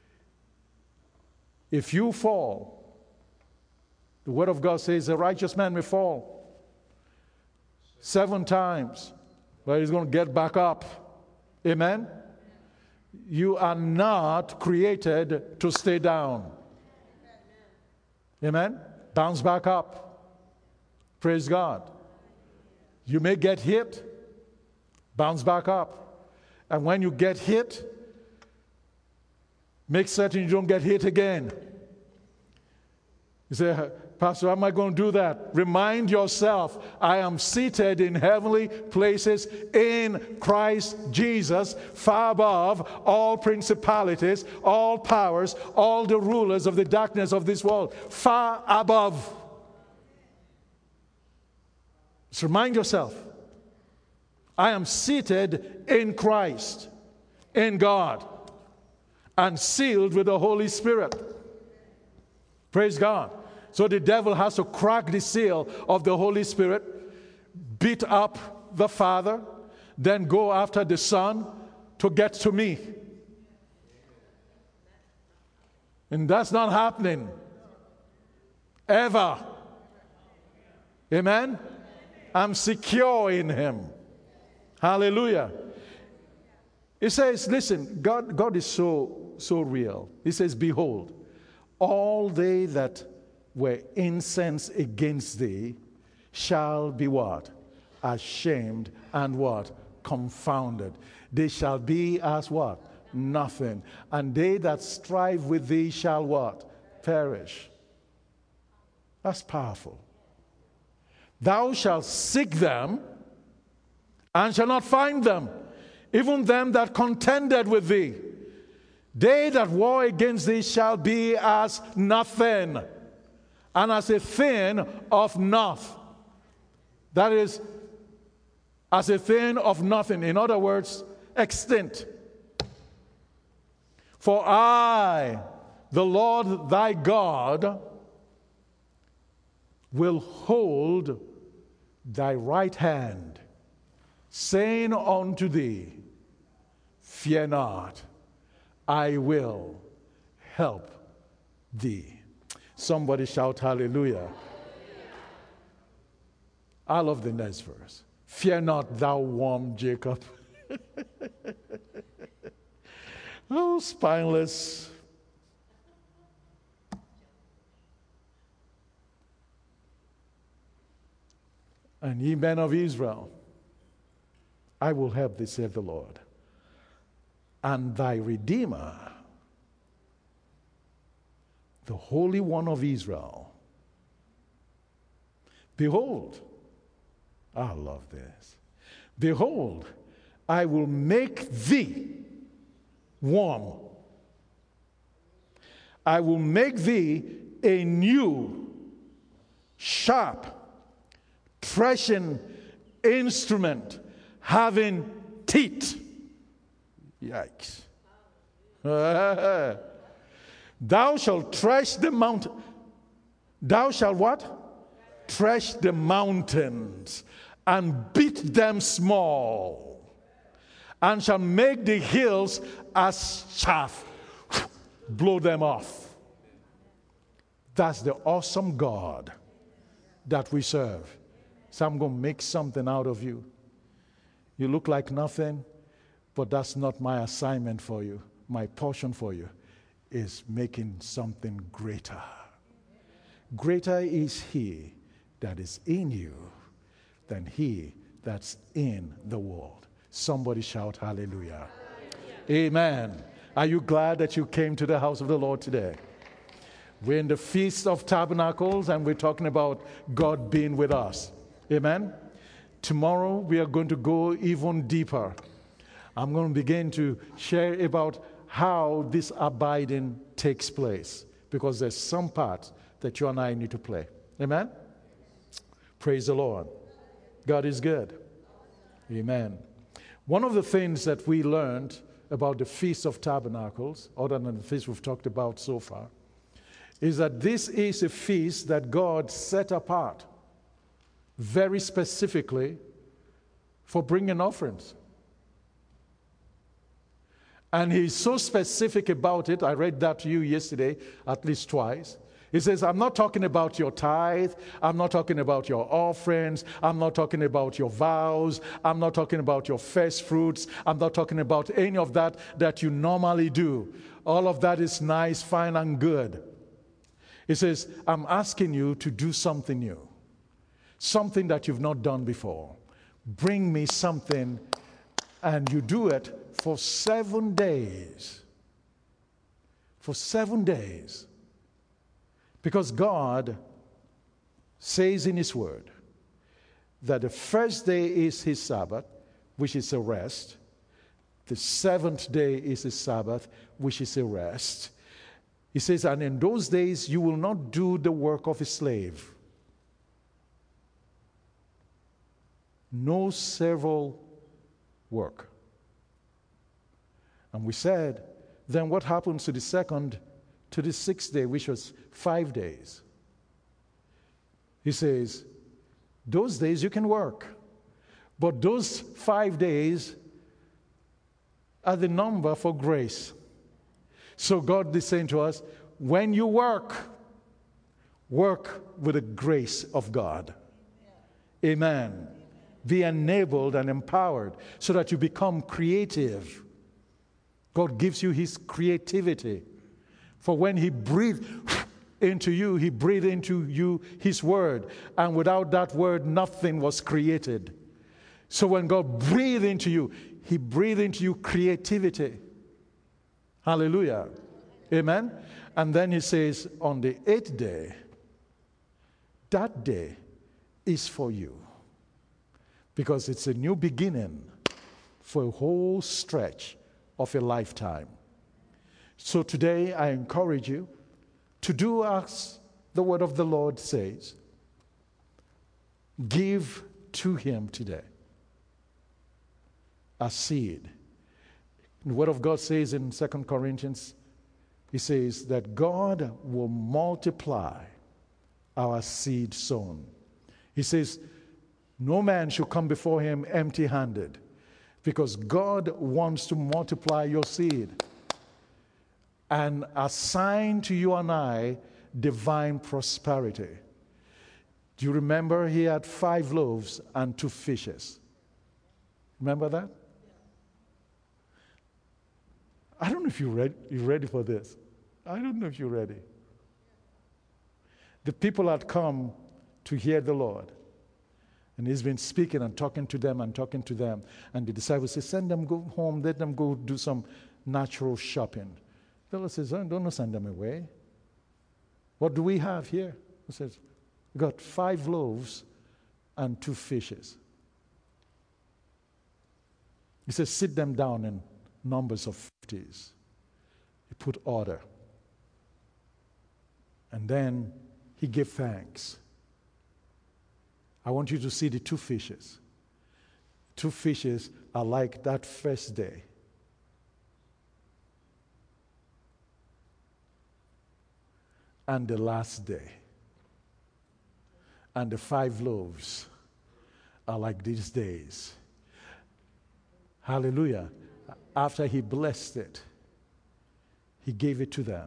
If you fall, the word of God says a righteous man may fall seven times, but he's going to get back up. Amen? You are not created to stay down. Amen? Bounce back up. Praise God. You may get hit, bounce back up. And when you get hit, make certain you don't get hit again. You say, Pastor, how am I going to do that? Remind yourself, I am seated in heavenly places in Christ Jesus, far above all principalities, all powers, all the rulers of the darkness of this world, far above. Just remind yourself, I am seated in Christ, in God, and sealed with the Holy Spirit. Praise God. So the devil has to crack the seal of the Holy Spirit, beat up the Father, then go after the Son to get to me. And that's not happening. Ever. Amen? I'm secure in Him. Hallelujah. It says, listen, God, God is so, so real. He says, behold, all they that were incensed against thee shall be what? Ashamed and what? Confounded. They shall be as what? Nothing. And they that strive with thee shall what? Perish. That's powerful. Thou shalt seek them and shall not find them, even them that contended with thee. They that war against thee shall be as nothing, and as a thing of naught. That is, as a thing of nothing. In other words, extinct. For I, the Lord thy God, will hold thy right hand, saying unto thee, fear not, I will help thee. Somebody shout hallelujah. I love the next verse. Fear not, thou warm Jacob. Oh, spineless. And ye men of Israel, I will help thee, saith the Lord. And thy Redeemer, the Holy One of Israel. Behold, I love this. Behold, I will make thee warm. I will make thee a new, sharp, threshing instrument having teeth. Yikes. Thou shalt thresh the mountain. Thou shalt what? Thresh the mountains and beat them small, and shall make the hills as chaff. Blow them off. That's the awesome God that we serve. So I'm going to make something out of you. You look like nothing, but that's not my assignment for you. My portion for you is making something greater. Greater is He that is in you than he that's in the world. Somebody shout hallelujah. Hallelujah. Amen. Are you glad that you came to the house of the Lord today? We're in the Feast of Tabernacles, and we're talking about God being with us. Amen. Tomorrow we are going to go even deeper. I'm going to begin to share about how this abiding takes place, because there's some part that you and I need to play. Amen? Praise the Lord. God is good. Amen. One of the things that we learned about the Feast of Tabernacles, other than the feast we've talked about so far, is that this is a feast that God set apart very specifically for bringing offerings. And he's so specific about it. I read that to you yesterday at least twice. He says, I'm not talking about your tithe. I'm not talking about your offerings. I'm not talking about your vows. I'm not talking about your first fruits. I'm not talking about any of that that you normally do. All of that is nice, fine, and good. He says, I'm asking you to do something new, something that you've not done before. Bring me something, and you do it for seven days. For seven days. Because God says in His Word that the first day is His Sabbath, which is a rest. The seventh day is His Sabbath, which is a rest. He says, and in those days you will not do the work of a slave. No several work. And we said, then what happens to the second, to the sixth day, which was five days? He says, those days you can work, but those five days are the number for grace. So God is saying to us, when you work, work with the grace of God. Amen. Amen. Be enabled and empowered so that you become creative. God gives you His creativity. For when He breathed into you, He breathed into you His word. And without that word, nothing was created. So when God breathed into you, He breathed into you creativity. Hallelujah. Amen. And then He says, on the eighth day, that day is for you. Because it's a new beginning for a whole stretch of a lifetime. So today I encourage you to do as the word of the Lord says. Give to Him today a seed. The word of God says in Second Corinthians, He says that God will multiply our seed sown. He says, no man should come before Him empty-handed, because God wants to multiply your seed and assign to you and I divine prosperity. Do you remember He had five loaves and two fishes? Remember that? I don't know if you're ready, you're ready for this. I don't know if you're ready. The people had come to hear the Lord. And He's been speaking and talking to them and talking to them. And the disciples say, send them go home, let them go do some natural shopping. The Lord says, oh, don't send them away. What do we have here? He says, we got five loaves and two fishes. He says, sit them down in numbers of fifties. He put order. And then He gave thanks. I want you to see the two fishes. Two fishes are like that first day. And the last day. And the five loaves are like these days. Hallelujah. After He blessed it, He gave it to them.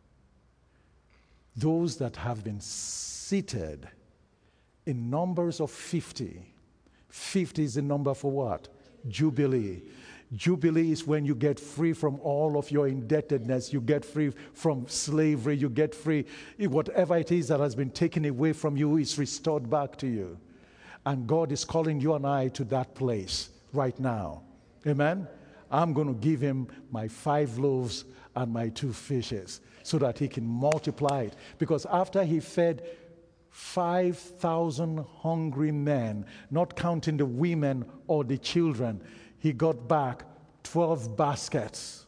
Those that have been seated in numbers of fifty. fifty is the number for what? Jubilee. Jubilee is when you get free from all of your indebtedness. You get free from slavery. You get free. Whatever it is that has been taken away from you is restored back to you. And God is calling you and I to that place right now. Amen? I'm going to give Him my five loaves and my two fishes so that He can multiply it. Because after He fed five thousand hungry men, not counting the women or the children, He got back twelve baskets.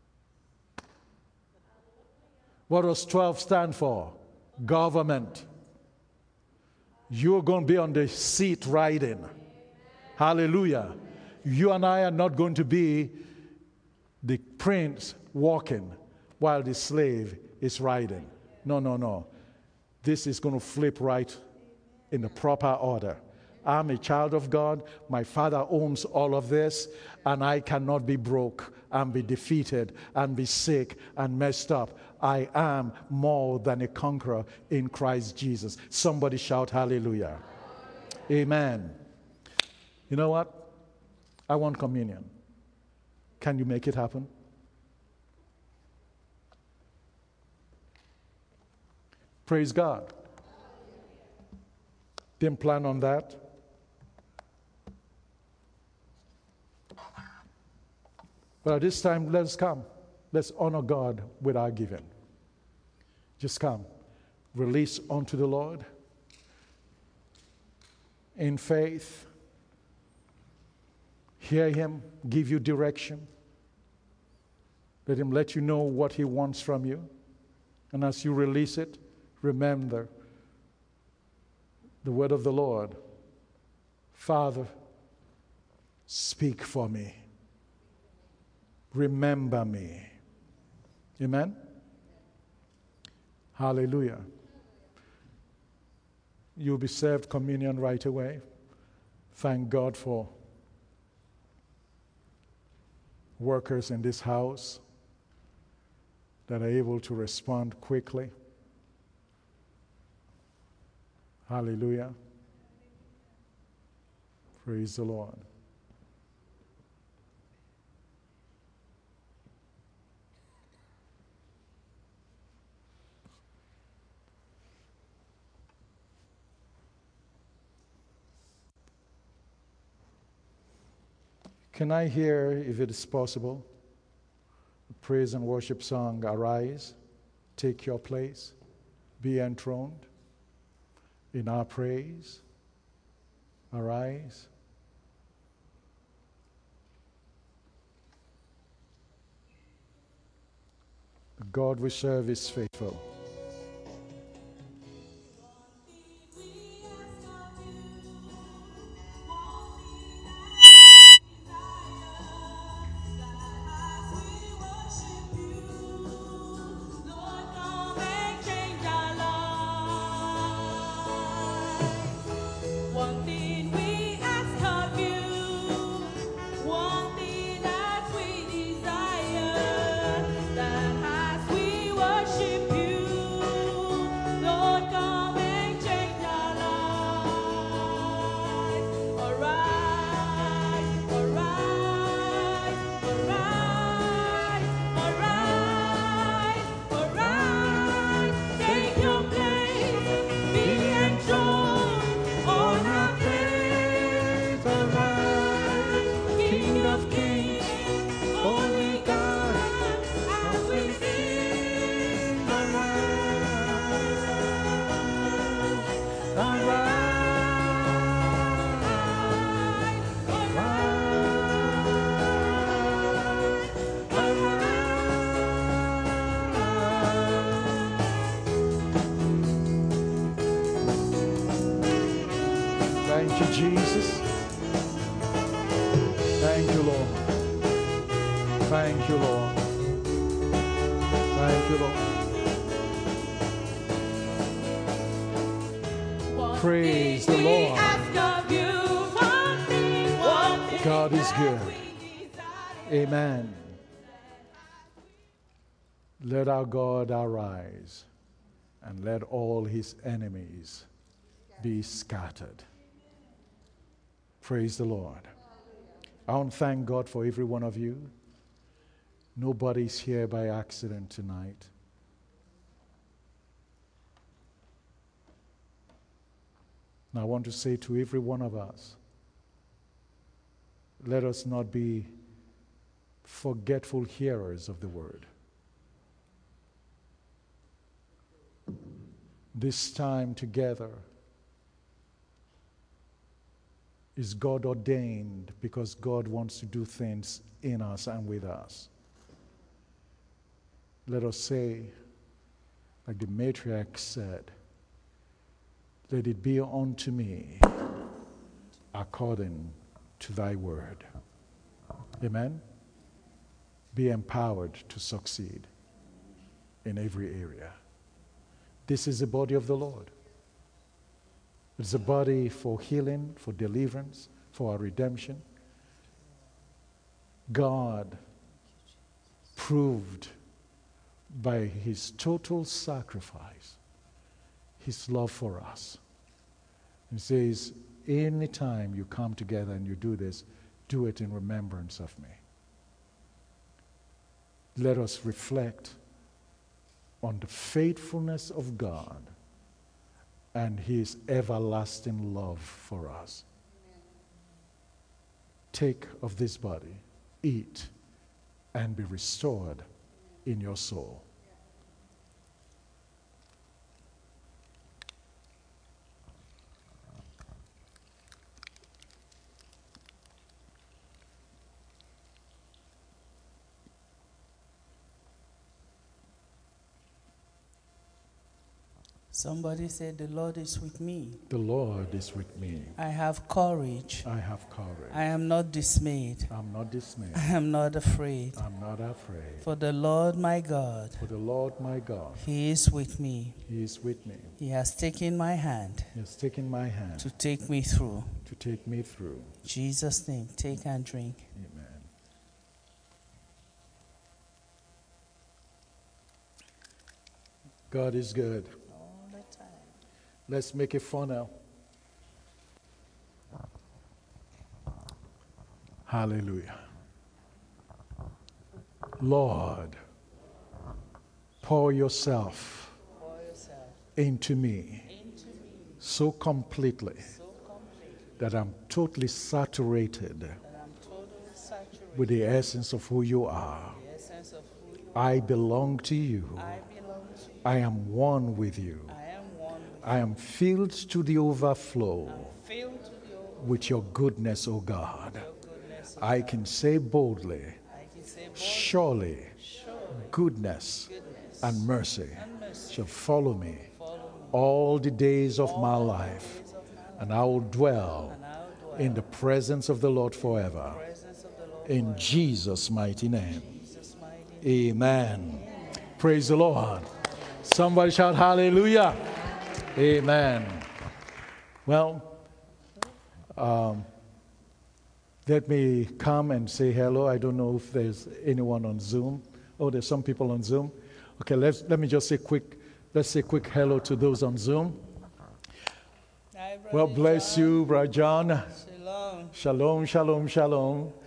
What does twelve stand for? Government. You're going to be on the seat riding. Hallelujah. You and I are not going to be the prince walking while the slave is riding. No, no, no. This is going to flip right in the proper order. I'm a child of God. My Father owns all of this, and I cannot be broke and be defeated and be sick and messed up. I am more than a conqueror in Christ Jesus. Somebody shout hallelujah. Amen. You know what? I want communion. Can you make it happen? Praise God. Didn't plan on that. But at this time, let's come. Let's honor God with our giving. Just come. release unto the Lord in faith. Hear Him give you direction. Let Him let you know what He wants from you. And as you release it, remember the word of the Lord. Father, speak for me. Remember me. Amen? Hallelujah. You'll be served communion right away. Thank God for workers in this house that are able to respond quickly. Hallelujah. Praise the Lord. Can I hear, if it is possible, a praise and worship song, Arise, Take Your Place, Be Enthroned in our praise. Arise. The God we serve is faithful. One thing we ask of you, one thing that we desire, that as we worship you, Lord, come and change our lives. Arise, arise, arise, arise, arise, take your place, be enthroned on our praise. Arise, King of Kings, Holy God, as we sing. Arise, Thank you, Jesus. Thank you, Lord. Thank you, Lord. Thank you, Lord. One Praise thing the we Lord. ask of you, one thing, one thing God is that good. we desire. Amen. Let our God arise, and let all His enemies be scattered. Praise the Lord. I want to thank God for every one of you. Nobody's here by accident tonight. And I want to say to every one of us, let us not be forgetful hearers of the word. This time together is God ordained because God wants to do things in us and with us. Let us say, like the matriarch said, let it be unto me according to thy word. Amen? Be empowered to succeed in every area. This is the body of the Lord. It's a body for healing, for deliverance, for our redemption. God proved by His total sacrifice His love for us. He says, anytime you come together and you do this, do it in remembrance of me. Let us reflect on the faithfulness of God and His everlasting love for us. Take of this body, eat, and be restored in your soul. Somebody said, the Lord is with me. The Lord is with me. I have courage. I have courage. I am not dismayed. I'm not dismayed. I am not afraid. I'm not afraid. For the Lord my God, For the Lord my God, He is with me. He is with me. He has taken my hand He has taken my hand to take me through. to take me through. In Jesus' name, take and drink. Amen. God is good. All the time. Let's make it fun now. Hallelujah. Lord, pour yourself Pour yourself into me into me so completely so completely that I'm totally saturated that I'm totally saturated with the essence of who you are. with the essence of who you I belong to you. are. I belong to you. I am one with you. I am one with I am filled to the overflow you. Filled to the overflow with your goodness, O God. of your goodness. O I God. can say boldly, I can say boldly, surely surely goodness goodness and mercy and mercy shall follow me follow me all the days of my all the life, days of my life, and I will dwell and I will dwell in the presence of the Lord forever. in the presence of the Lord In forever. Jesus' mighty name. In Jesus' mighty name. Amen. Praise the Lord. Somebody shout hallelujah. Amen. Well, um, let me come and say hello. I don't know if there's anyone on Zoom. Oh, there's some people on Zoom. Okay, let's let me just say quick. Let's say quick hello to those on Zoom. Hi, Brother Well, bless John. you, Brother John. Shalom. Shalom, shalom, shalom.